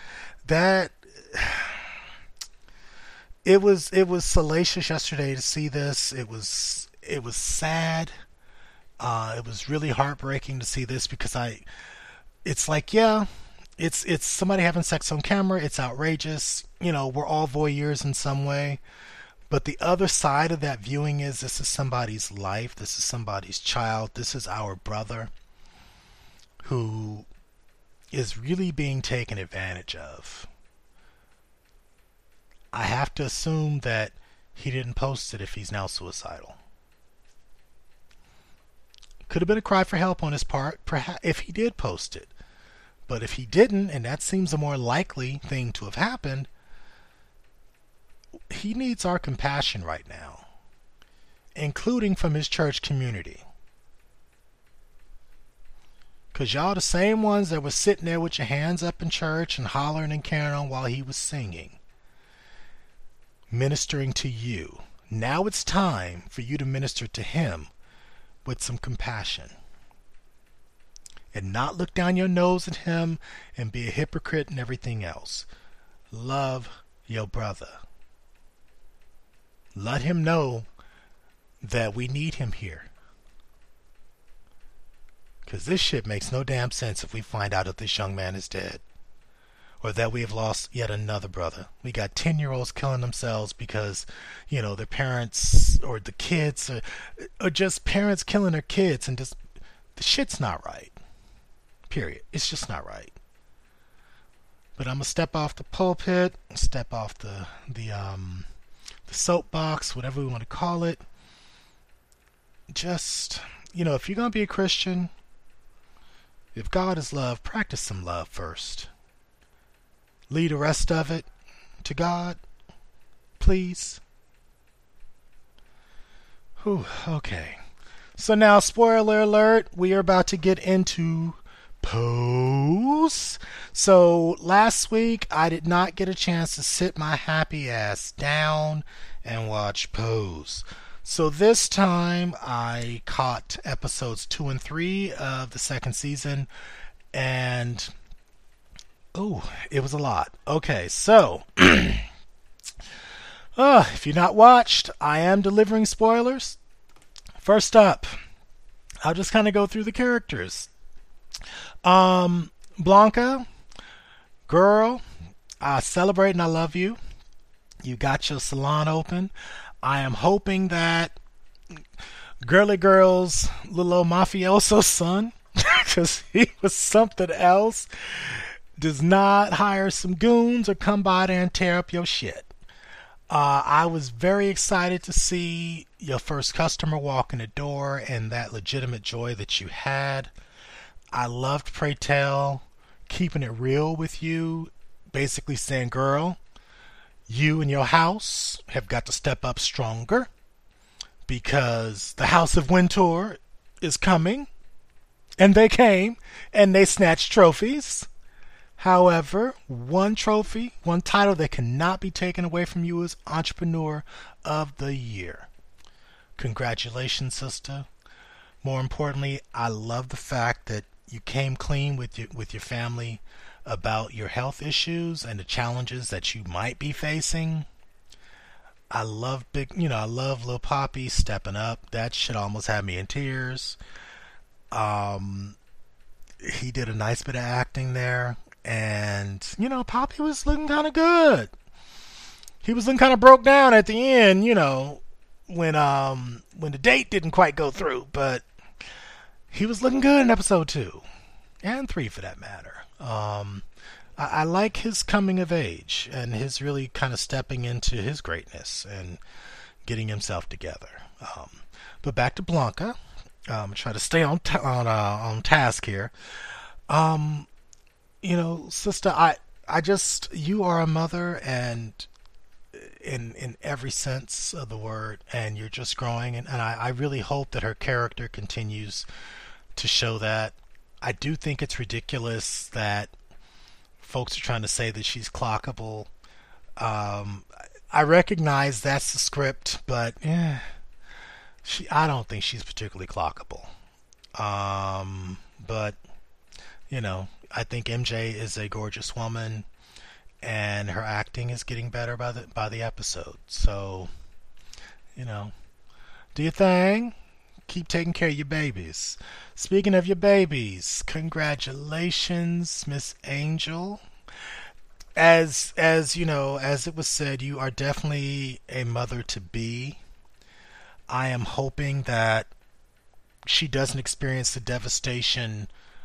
It was salacious yesterday to see this. It was sad. It was really heartbreaking to see this because it's like, yeah, it's somebody having sex on camera. It's outrageous. We're all voyeurs in some way. But the other side of that viewing is this is somebody's life. This is somebody's child. This is our brother who is really being taken advantage of. I have to assume that he didn't post it if he's now suicidal. Could have been a cry for help on his part, perhaps, if he did post it. But if he didn't, and that seems a more likely thing to have happened, he needs our compassion right now, including from his church community. Because y'all the same ones that were sitting there with your hands up in church and hollering and carrying on while he was singing, ministering to you. Now it's time for you to minister to him with some compassion. And not look down your nose at him and be a hypocrite and everything else. Love your brother. Let him know that we need him here. Because this shit makes no damn sense if we find out that this young man is dead. Or that we have lost yet another brother. We got 10-year-olds killing themselves because, their parents or the kids or just parents killing their kids, and just the shit's not right. Period. It's just not right. But I'm gonna step off the pulpit, step off the soapbox, whatever we want to call it. Just, if you're gonna be a Christian, if God is love, practice some love first. Lead the rest of it to God, please. Whew, okay. So now, spoiler alert, we are about to get into Pose. So last week, I did not get a chance to sit my happy ass down and watch Pose. So this time, I caught episodes 2 and 3 of the second season, and it was a lot. Okay, so if you're not watched, I am delivering spoilers. First up, I'll just kind of go through the characters. Blanca, girl, I celebrate and I love you. You got your salon open. I am hoping that Girly Girl's little old mafioso son, because he was something else, does not hire some goons or come by there and tear up your shit. I was very excited to see your first customer walk in the door and that legitimate joy that you had. I loved Pray Tell keeping it real with you, basically saying, girl, you and your house have got to step up stronger because the House of Wintour is coming, and they came and they snatched trophies. However, one trophy, one title that cannot be taken away from you is Entrepreneur of the Year. Congratulations, sister. More importantly, I love the fact that you came clean with your family about your health issues and the challenges that you might be facing. I love Lil Poppy stepping up. That shit almost had me in tears. He did a nice bit of acting there, and Poppy was looking kind of good. He was looking kind of broke down at the end, when the date didn't quite go through, but he was looking good in episode 2 and 3 for that matter. I like his coming of age and his really kind of stepping into his greatness and getting himself together. But back to Blanca. Try to stay on task here. Sister, I just, you are a mother, and in every sense of the word, and you're just growing, and I really hope that her character continues to show that. I do think it's ridiculous that folks are trying to say that she's clockable. I recognize that's the script, but I don't think she's particularly clockable. But I think MJ is a gorgeous woman, and her acting is getting better by the episode. So, do your thing. Keep taking care of your babies. Speaking of your babies, congratulations, Miss Angel. As it was said, you are definitely a mother to be. I am hoping that she doesn't experience the devastation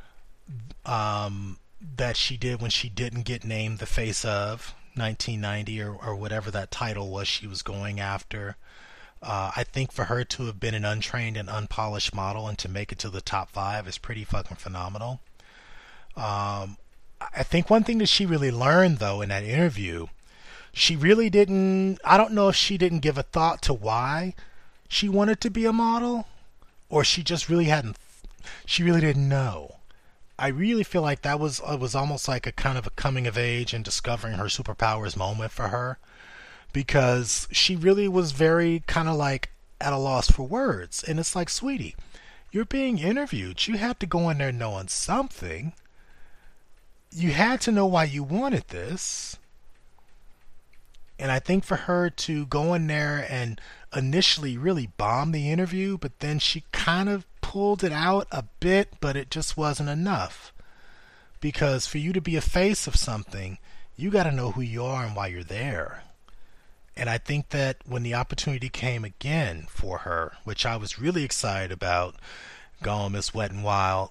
that she did when she didn't get named the Face of 1990 or whatever that title was she was going after. I think for her to have been an untrained and unpolished model and to make it to the top 5 is pretty fucking phenomenal. I think one thing that she really learned, though, in that interview, she really didn't, I don't know if she didn't give a thought to why she wanted to be a model, or she just really didn't know. I really feel like that was it was almost like a kind of a coming of age and discovering her superpowers moment for her, because she really was very kind of like at a loss for words. And it's like, sweetie, you're being interviewed. You had to go in there knowing something. You had to know why you wanted this. And I think for her to go in there and initially really bomb the interview, but then she kind of pulled it out a bit, but it just wasn't enough. Because for you to be a face of something, you got to know who you are and why you're there. And I think that when the opportunity came again for her, which I was really excited about, going Miss Wet and Wild,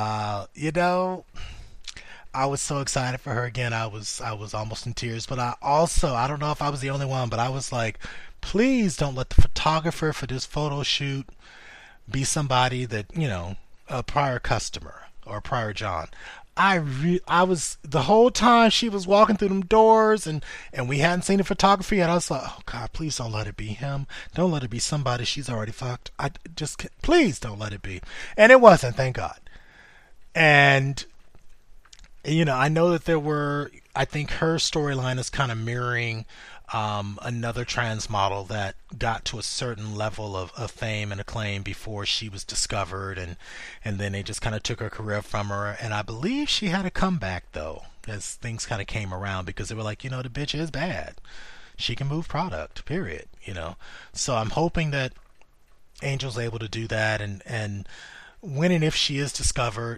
I was so excited for her again. I was almost in tears. But I don't know if I was the only one, but I was like, please don't let the photographer for this photo shoot be somebody that, a prior customer or a prior John. I was the whole time she was walking through them doors, and we hadn't seen the photography, and I was like, oh God, please don't let it be him. Don't let it be somebody she's already fucked. Please don't let it be. And it wasn't, thank God. And I know that I think her storyline is kind of mirroring another trans model that got to a certain level of fame and acclaim before she was discovered, and then they just kind of took her career from her. And I believe she had a comeback, though, as things kind of came around, because they were like, the bitch is bad. She can move product, period. So I'm hoping that Angel's able to do that, and when and if she is discovered,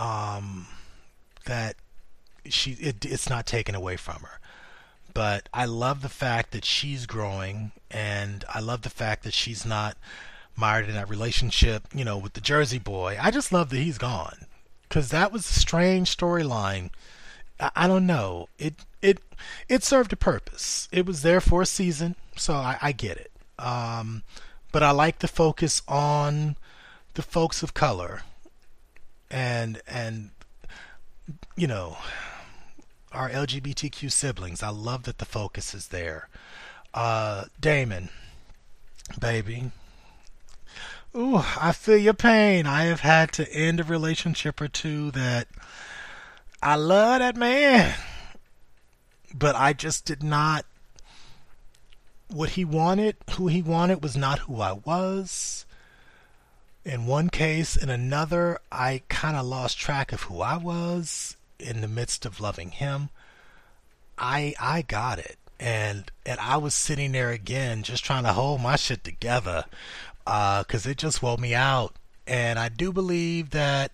that it's not taken away from her. But I love the fact that she's growing, and I love the fact that she's not mired in that relationship, with the Jersey boy. I just love that he's gone, because that was a strange storyline. I don't know. It served a purpose. It was there for a season, so I get it. But I like the focus on the folks of color, and our LGBTQ siblings. I love that the focus is there. Damon, baby. Ooh, I feel your pain. I have had to end a relationship or two that I love that man, but I just did not. What he wanted, who he wanted, was not who I was. In one case, in another, I kind of lost track of who I was in the midst of loving him. I got it, and I was sitting there again just trying to hold my shit together, because it just wore me out. And I do believe that,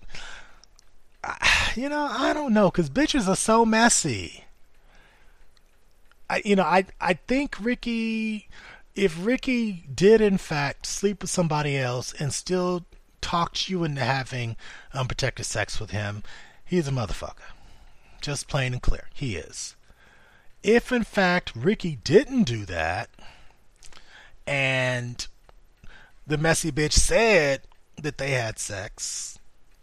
I don't know, because bitches are so messy. I think if Ricky did in fact sleep with somebody else and still talked you into having unprotected sex with him, he's a motherfucker. Just plain and clear. He is. If in fact Ricky didn't do that, and the messy bitch said that they had sex,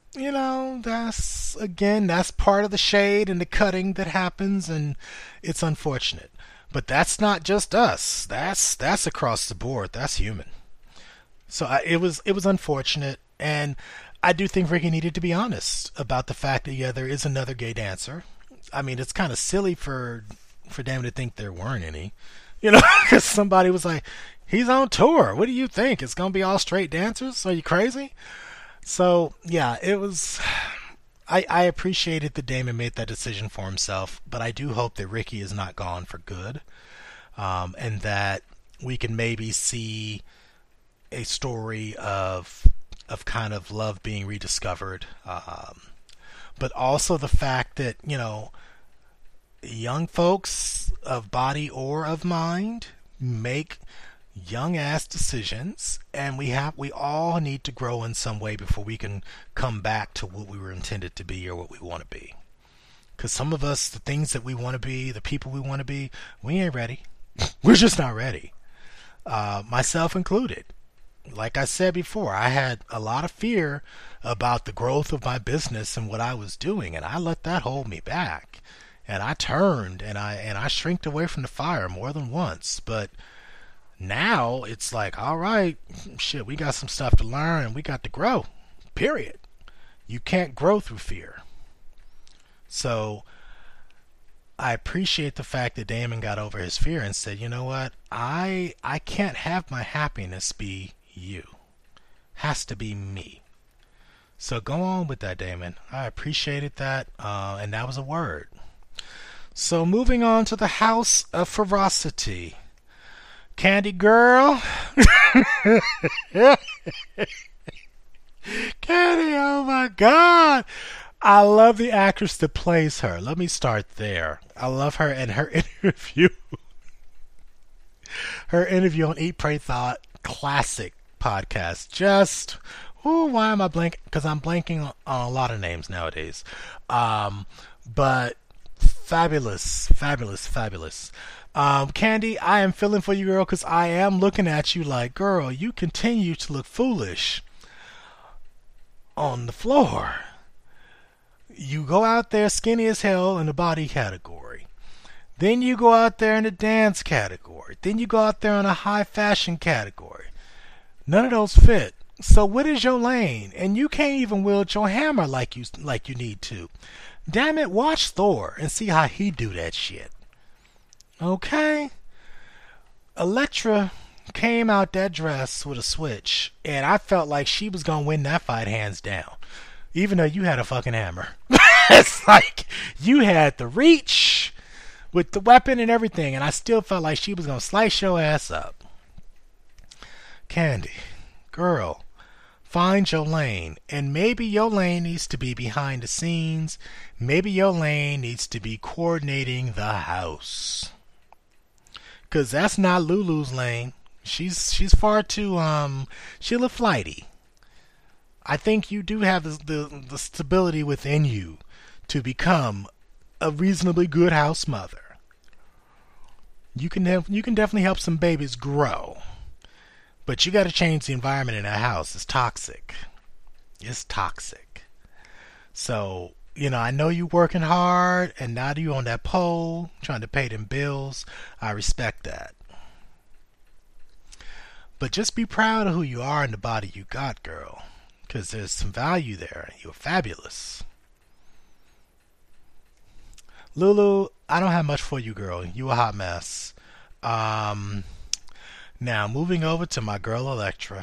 that's part of the shade and the cutting that happens, and it's unfortunate. But that's not just us. That's across the board. That's human. So it was unfortunate, and I do think Ricky needed to be honest about the fact that there is another gay dancer. I mean, it's kind of silly for Damon to think there weren't any, because somebody was like, he's on tour. What do you think? It's gonna be all straight dancers? Are you crazy? So yeah, it was. I appreciated that Damon made that decision for himself, but I do hope that Ricky is not gone for good, and that we can maybe see a story of kind of love being rediscovered, but also the fact that young folks of body or of mind make young ass decisions, and we all need to grow in some way before we can come back to what we were intended to be or what we want to be. Because some of us, the things that we want to be, the people we want to be, we ain't ready. We're just not ready, myself included. Like I said before, I had a lot of fear about the growth of my business and what I was doing, and I let that hold me back. And I turned and I shrinked away from the fire more than once. But now it's like, all right, shit, we got some stuff to learn and we got to grow. Period. You can't grow through fear. So I appreciate the fact that Damon got over his fear and said, you know what, I can't have my happiness be you. Has to be me. So go on with that, Damon. I appreciated that, and that was a word. So moving on to the House of Ferocity. Candy Girl. Candy, oh my God. I love the actress that plays her. Let me start there. I love her and her interview. Her interview on Eat, Pray, Thought classic podcast. Just, ooh, why am I blanking? Because I'm blanking on a lot of names nowadays. But fabulous, fabulous, fabulous. Candy, I am feeling for you, girl, because I am looking at you like, girl, you continue to look foolish on the floor. You go out there skinny as hell in the body category. Then you go out there in the dance category. Then you go out there in a high fashion category. None of those fit. So what is your lane? And you can't even wield your hammer like you need to. Damn it, watch Thor and see how he do that shit. Okay? Elektra came out that dress with a switch, and I felt like she was gonna win that fight hands down. Even though you had a fucking hammer. It's like you had the reach with the weapon and everything, and I still felt like she was gonna slice your ass up. Candy, girl, find your lane. And maybe your lane needs to be behind the scenes. Maybe your lane needs to be coordinating the house. Cause that's not Lulu's lane. She's far too she a little flighty. I think you do have the stability within you to become a reasonably good house mother. You can definitely help some babies grow. But you got to change the environment in that house. It's toxic. It's toxic. So, I know you working hard, and now you on that pole trying to pay them bills. I respect that. But just be proud of who you are and the body you got, girl. Because there's some value there. You're fabulous. Lulu, I don't have much for you, girl. You a hot mess. Now, moving over to my girl Elektra.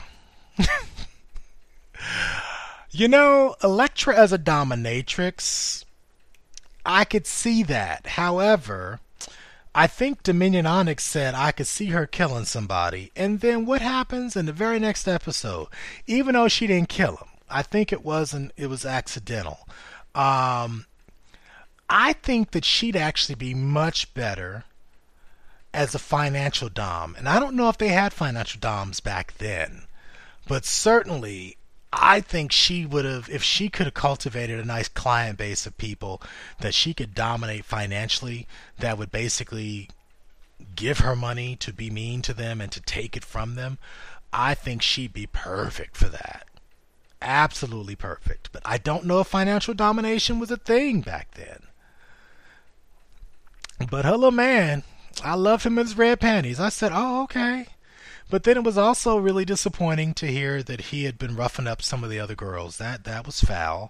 Elektra as a dominatrix, I could see that. However, I think Dominion Onyx said I could see her killing somebody. And then what happens in the very next episode? Even though she didn't kill him, I think it was accidental. I think that she'd actually be much better as a financial dom. And I don't know if they had financial doms back then, but certainly I think she would have, if she could have cultivated a nice client base of people that she could dominate financially, that would basically give her money to be mean to them and to take it from them. I think she'd be perfect for that. Absolutely perfect. But I don't know if financial domination was a thing back then. But her little man, I loved him in his red panties. I said, oh, okay. But then it was also really disappointing to hear that he had been roughing up some of the other girls. That was foul.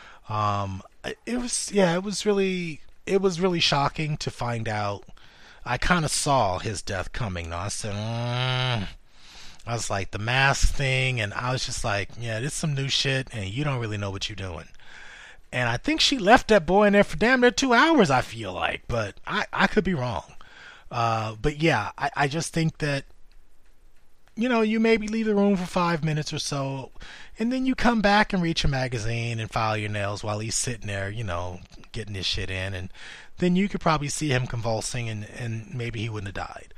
It was really shocking to find out. I kind of saw his death coming. I said, I was like, the mask thing, and I was just like, yeah, this is some new shit, and you don't really know what you're doing. And I think she left that boy in there for damn near 2 hours, I feel like, but I could be wrong. But yeah, I just think that, you maybe leave the room for 5 minutes or so, and then you come back and read your magazine and file your nails while he's sitting there, getting his shit in, and then you could probably see him convulsing, and maybe he wouldn't have died.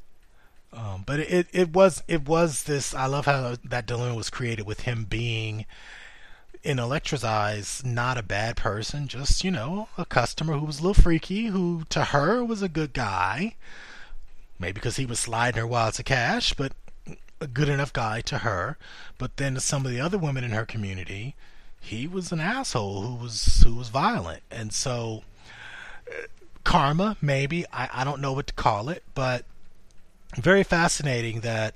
But it was this. I love how that dilemma was created with him being, in Elektra's eyes, not a bad person, just a customer who was a little freaky, who to her was a good guy, maybe because he was sliding her wads of cash, but a good enough guy to her. But then to some of the other women in her community, he was an asshole who was violent. And so karma, maybe, I don't know what to call it, but very fascinating that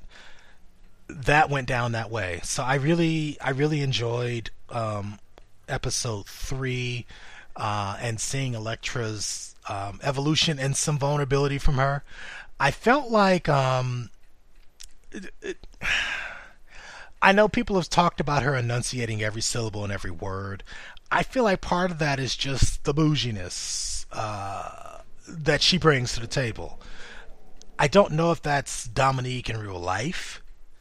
went down that way. So I really enjoyed episode 3. and seeing Elektra's evolution and some vulnerability from her. I felt like I know people have talked about her enunciating every syllable and every word. I feel like part of that is just the bouginess that she brings to the table. I don't know if that's Dominique in real life,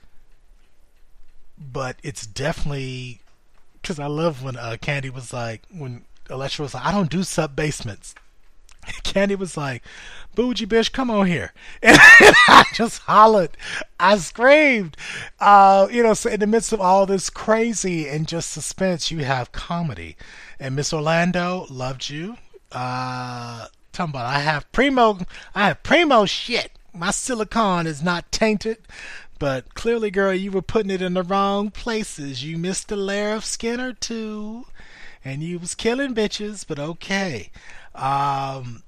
but it's definitely because I love when Candy was like, when Elektra was like, I don't do sub basements. Candy was like, "Bougie bitch, come on here," and I just hollered, I screamed. So in the midst of all this crazy and just suspense, you have comedy, and Miss Orlando loved you. Talking about I have primo shit. My silicone is not tainted. But clearly, girl, you were putting it in the wrong places. You missed a layer of skin or two, and you was killing bitches. But okay, um,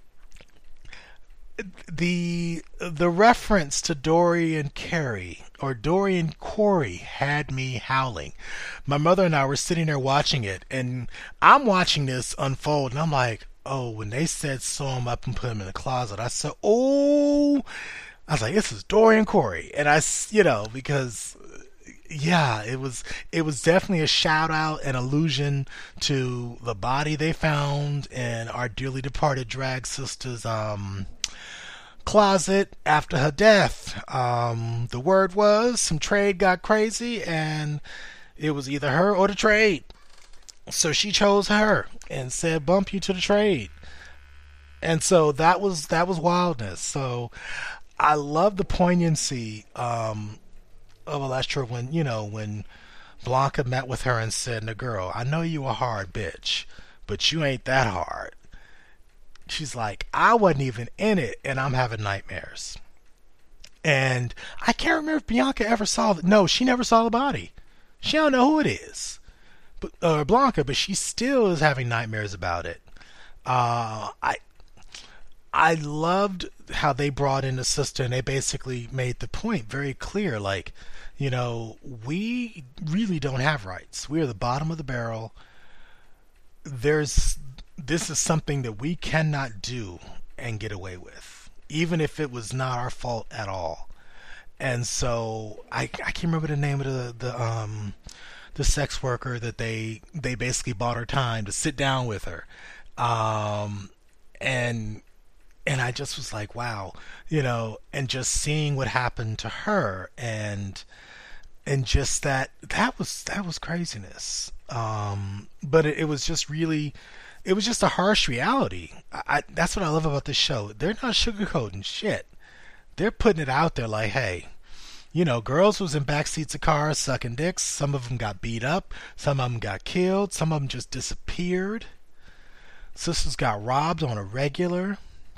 the reference to Dorian Carey or Dorian Corey had me howling. My mother and I were sitting there watching it, and I'm watching this unfold, and I'm like, oh, when they said sew him up and put him in the closet, I said, oh. I was like, this is Dorian Corey, and because yeah, it was definitely a shout out and allusion to the body they found in our dearly departed drag sister's closet after her death. The word was some trade got crazy, and it was either her or the trade. So she chose her and said, "Bump you to the trade." And so that was wildness. So I love the poignancy of Elektra when Blanca met with her and said, "The girl, I know you a hard bitch, but you ain't that hard." She's like, "I wasn't even in it, and I'm having nightmares." And I can't remember if Bianca ever saw. No, she never saw the body. She don't know who it is, but Blanca, but she still is having nightmares about it. I loved how they brought in the sister, and they basically made the point very clear, like, we really don't have rights. We are the bottom of the barrel. This is something that we cannot do and get away with, even if it was not our fault at all. And so I can't remember the name of the sex worker that they basically bought her time to sit down with her, and I just was like, wow, and just seeing what happened to her, and just that was craziness. But it was just really, it was just a harsh reality. That's what I love about this show. They're not sugarcoating shit. They're putting it out there like, hey, girls was in backseats of cars sucking dicks. Some of them got beat up. Some of them got killed. Some of them just disappeared. Sisters got robbed on a regular.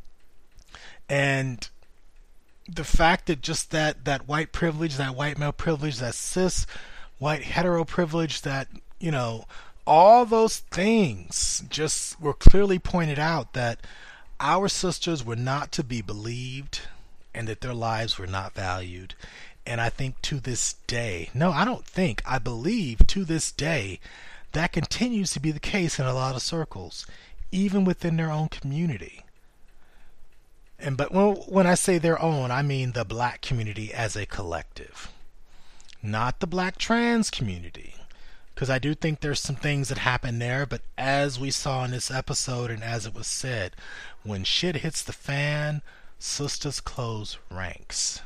And the fact that just that white privilege, that white male privilege, that cis white hetero privilege, that, all those things just were clearly pointed out, that our sisters were not to be believed and that their lives were not valued. And I think to this day, no, I don't think, I believe to this day, that continues to be the case in a lot of circles, even within their own community. But when I say their own, I mean the black community as a collective, not the black trans community, because I do think there's some things that happen there. But as we saw in this episode, and as it was said, when shit hits the fan, sisters close ranks.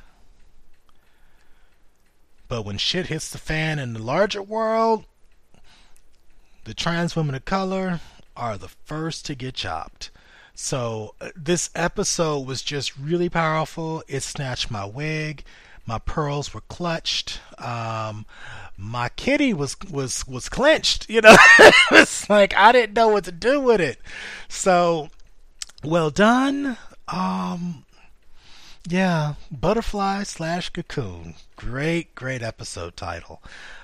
But when shit hits the fan in the larger world, the trans women of color are the first to get chopped. So this episode was just really powerful. It snatched my wig. My pearls were clutched. My kitty was clenched. It's like I didn't know what to do with it. So well done. Yeah, Butterfly / Cocoon. Great episode title.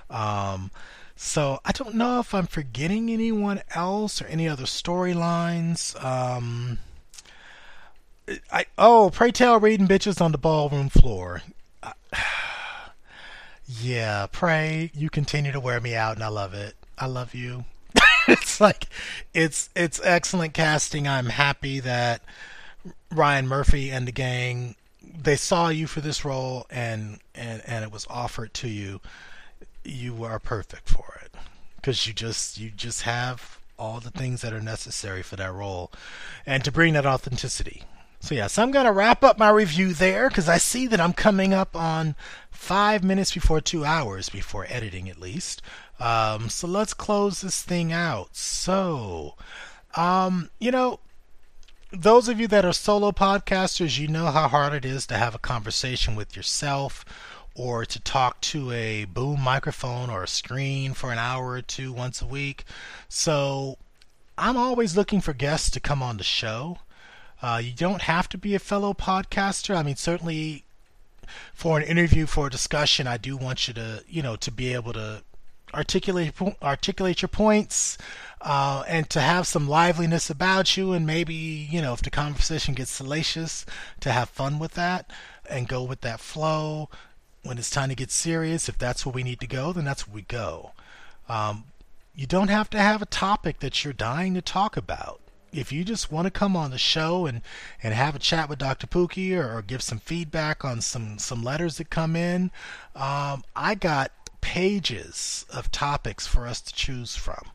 So I don't know if I'm forgetting anyone else or any other storylines. Pray tell reading bitches on the ballroom floor. Yeah, Pray, you continue to wear me out, and I love it. I love you. It's like it's excellent casting. I'm happy that Ryan Murphy and the gang, they saw you for this role, and it was offered to you. You are perfect for it because you just have all the things that are necessary for that role and to bring that authenticity. So yes, I'm gonna wrap up my review there because I see that I'm coming up on 5 minutes before 2 hours before editing, at least. So let's close this thing out. So, you know, those of you that are solo podcasters, you know how hard it is to have a conversation with yourself or to talk to a boom microphone or a screen for an hour or two once a week. So I'm always looking for guests to come on the show. You don't have to be a fellow podcaster. I mean, certainly for an interview, for a discussion, I do want you to, to be able to articulate your points, and to have some liveliness about you, and maybe, if the conversation gets salacious, to have fun with that and go with that flow. When it's time to get serious, if that's where we need to go, then that's where we go. You don't have to have a topic that you're dying to talk about. If you just want to come on the show and have a chat with Dr. Pookie, or give some feedback on some letters that come in, I got pages of topics for us to choose from.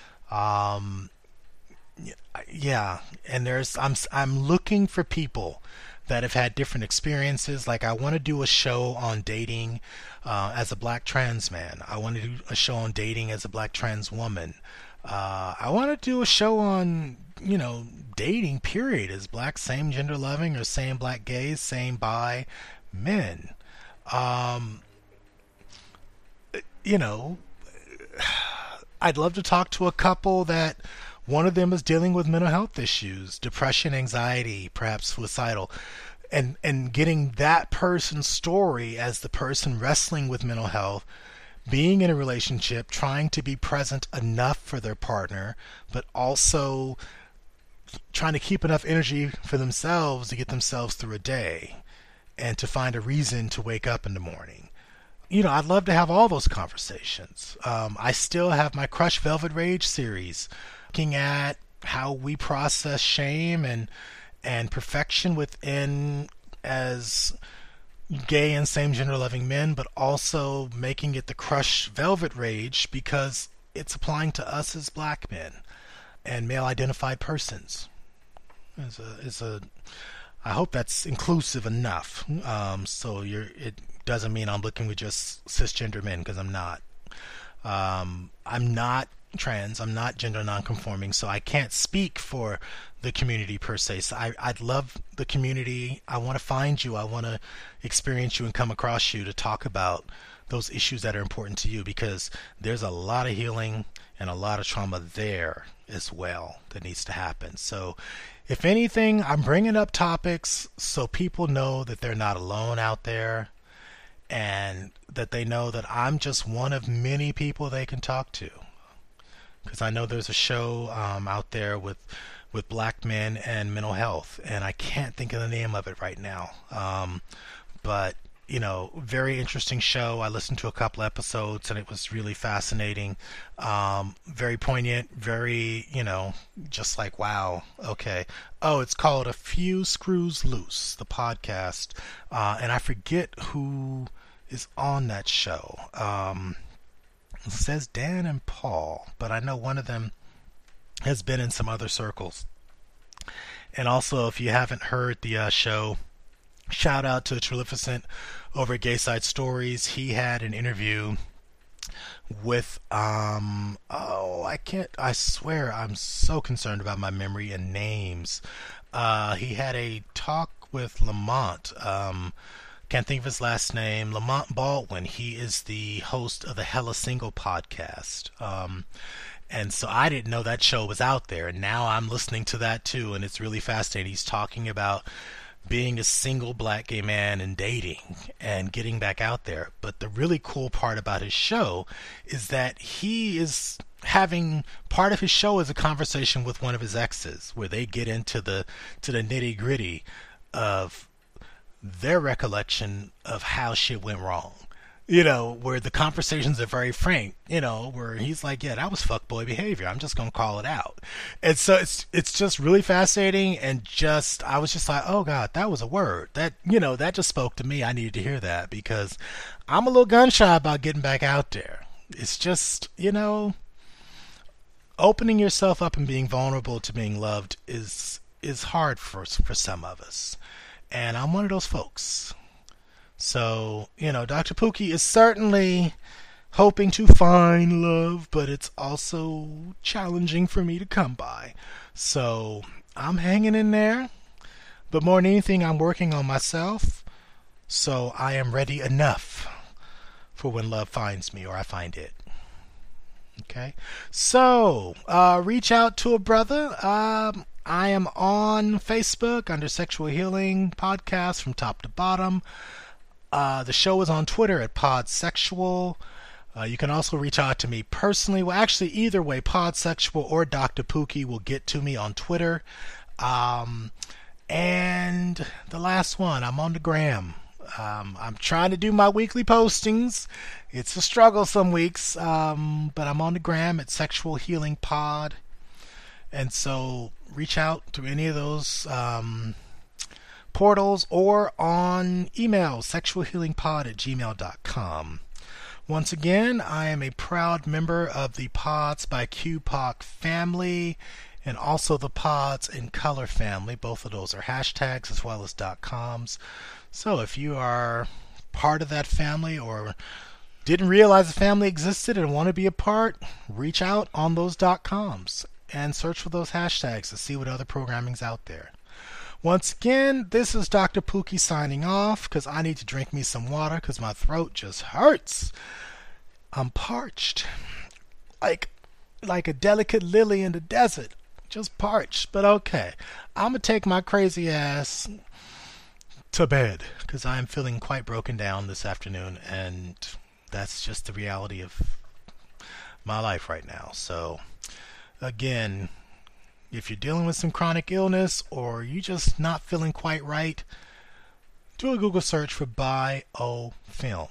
Yeah, and I'm looking for people that have had different experiences. Like, I want to do a show on dating as a black trans man. I want to do a show on dating as a black trans woman. I want to do a show on, dating, period, as black same gender loving or same black gays, same bi men. You know, I'd love to talk to a couple that one of them is dealing with mental health issues, depression, anxiety, perhaps suicidal, and getting that person's story as the person wrestling with mental health, being in a relationship, trying to be present enough for their partner, but also trying to keep enough energy for themselves to get themselves through a day and to find a reason to wake up in the morning. I'd love to have all those conversations. I still have my Crush Velvet Rage series, looking at how we process shame and perfection within as gay and same gender loving men, but also making it the Crush Velvet Rage because it's applying to us as black men and male identified persons. I hope that's inclusive enough. It doesn't mean I'm looking with just cisgender men, because I'm not. I'm not trans. I'm not gender nonconforming, so I can't speak for the community per se. So I'd love the community. I want to find you. I want to experience you and come across you to talk about those issues that are important to you, because there's a lot of healing and a lot of trauma there as well that needs to happen. So if anything, I'm bringing up topics so people know that they're not alone out there, and that they know that I'm just one of many people they can talk to. Because I know there's a show out there with black men and mental health, and I can't think of the name of it right now. But very interesting show. I listened to a couple episodes and it was really fascinating. Very poignant, very, just like, wow, okay. Oh, it's called A Few Screws Loose, the podcast. And I forget who is on that show. It says Dan and Paul, but I know one of them has been in some other circles. And also, if you haven't heard the show, shout out to Trilificent over at Gayside Stories. He had an interview with I swear I'm so concerned about my memory and names. He had a talk with Lamont. Can't think of his last name. Lamont Baldwin. He is the host of the Hella Single podcast. And so I didn't know that show was out there, and now I'm listening to that too, and it's really fascinating. He's talking about being a single black gay man and dating and getting back out there. But the really cool part about his show is that he is having part of his show is a conversation with one of his exes, where they get into the nitty gritty of their recollection of how shit went wrong. where the conversations are very frank, where he's like, yeah, that was fuckboy behavior. I'm just gonna call it out. And so it's just really fascinating, and just I was just like, oh God, that was a word. That just spoke to me. I needed to hear that because I'm a little gun shy about getting back out there. It's just, opening yourself up and being vulnerable to being loved is hard for some of us. And I'm one of those folks. So, Dr. Pookie is certainly hoping to find love, but it's also challenging for me to come by. So, I'm hanging in there, but more than anything, I'm working on myself, so I am ready enough for when love finds me or I find it. Okay, so reach out to a brother. I am on Facebook under Sexual Healing Podcast from top to bottom. The show is on Twitter at Podsexual. You can also reach out to me personally. Well, actually, either way, Podsexual or Dr. Pookie will get to me on Twitter. And the last one, I'm on the gram. I'm trying to do my weekly postings. It's a struggle some weeks, but I'm on the gram at Sexual Healing Pod. And so reach out to any of those portals or on email, sexualhealingpod@gmail.com. Once again, I am a proud member of the Pods by QPOC family and also the Pods in Color family. Both of those are hashtags as well as .coms. So if you are part of that family or didn't realize the family existed and want to be a part, reach out on those .coms and search for those hashtags to see what other programming's out there. Once again, this is Dr. Pookie signing off because I need to drink me some water because my throat just hurts. I'm parched. Like a delicate lily in the desert. Just parched. But okay. I'm going to take my crazy ass to bed because I'm feeling quite broken down this afternoon, and that's just the reality of my life right now. So, again, if you're dealing with some chronic illness or you just not feeling quite right, do a Google search for biofilm.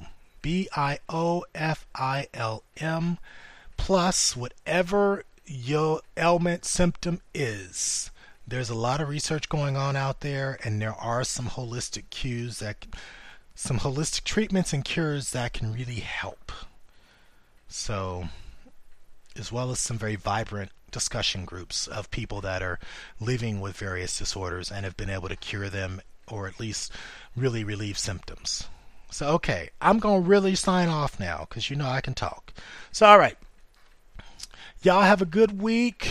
BIOFILM plus whatever your ailment symptom is. There's a lot of research going on out there, and there are some holistic some holistic treatments and cures that can really help. So, as well as some very vibrant discussion groups of people that are living with various disorders and have been able to cure them or at least really relieve symptoms. So, okay, I'm going to really sign off now because I can talk. So, all right. Y'all have a good week.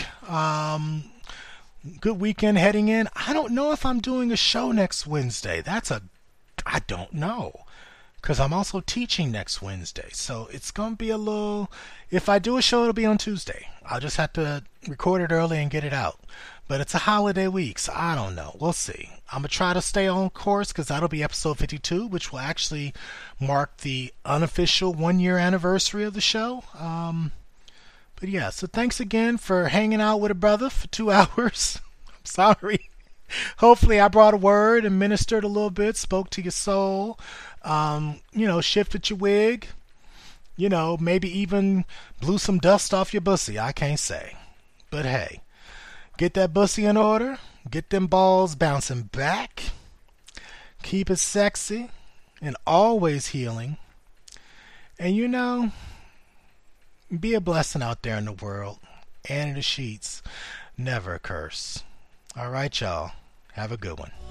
Good weekend heading in. I don't know if I'm doing a show next Wednesday. I don't know. Because I'm also teaching next Wednesday. So it's going to be a little... If I do a show, it'll be on Tuesday. I'll just have to record it early and get it out. But it's a holiday week, so I don't know. We'll see. I'm going to try to stay on course because that'll be episode 52, which will actually mark the unofficial 1-year anniversary of the show. But yeah, so thanks again for hanging out with a brother for 2 hours. I'm sorry. Hopefully I brought a word and ministered a little bit, spoke to your soul, shifted your wig, maybe even blew some dust off your bussy. I can't say. But hey, get that bussy in order, get them balls bouncing back, keep it sexy and always healing. And be a blessing out there in the world and in the sheets. Never a curse. All right, y'all. Have a good one.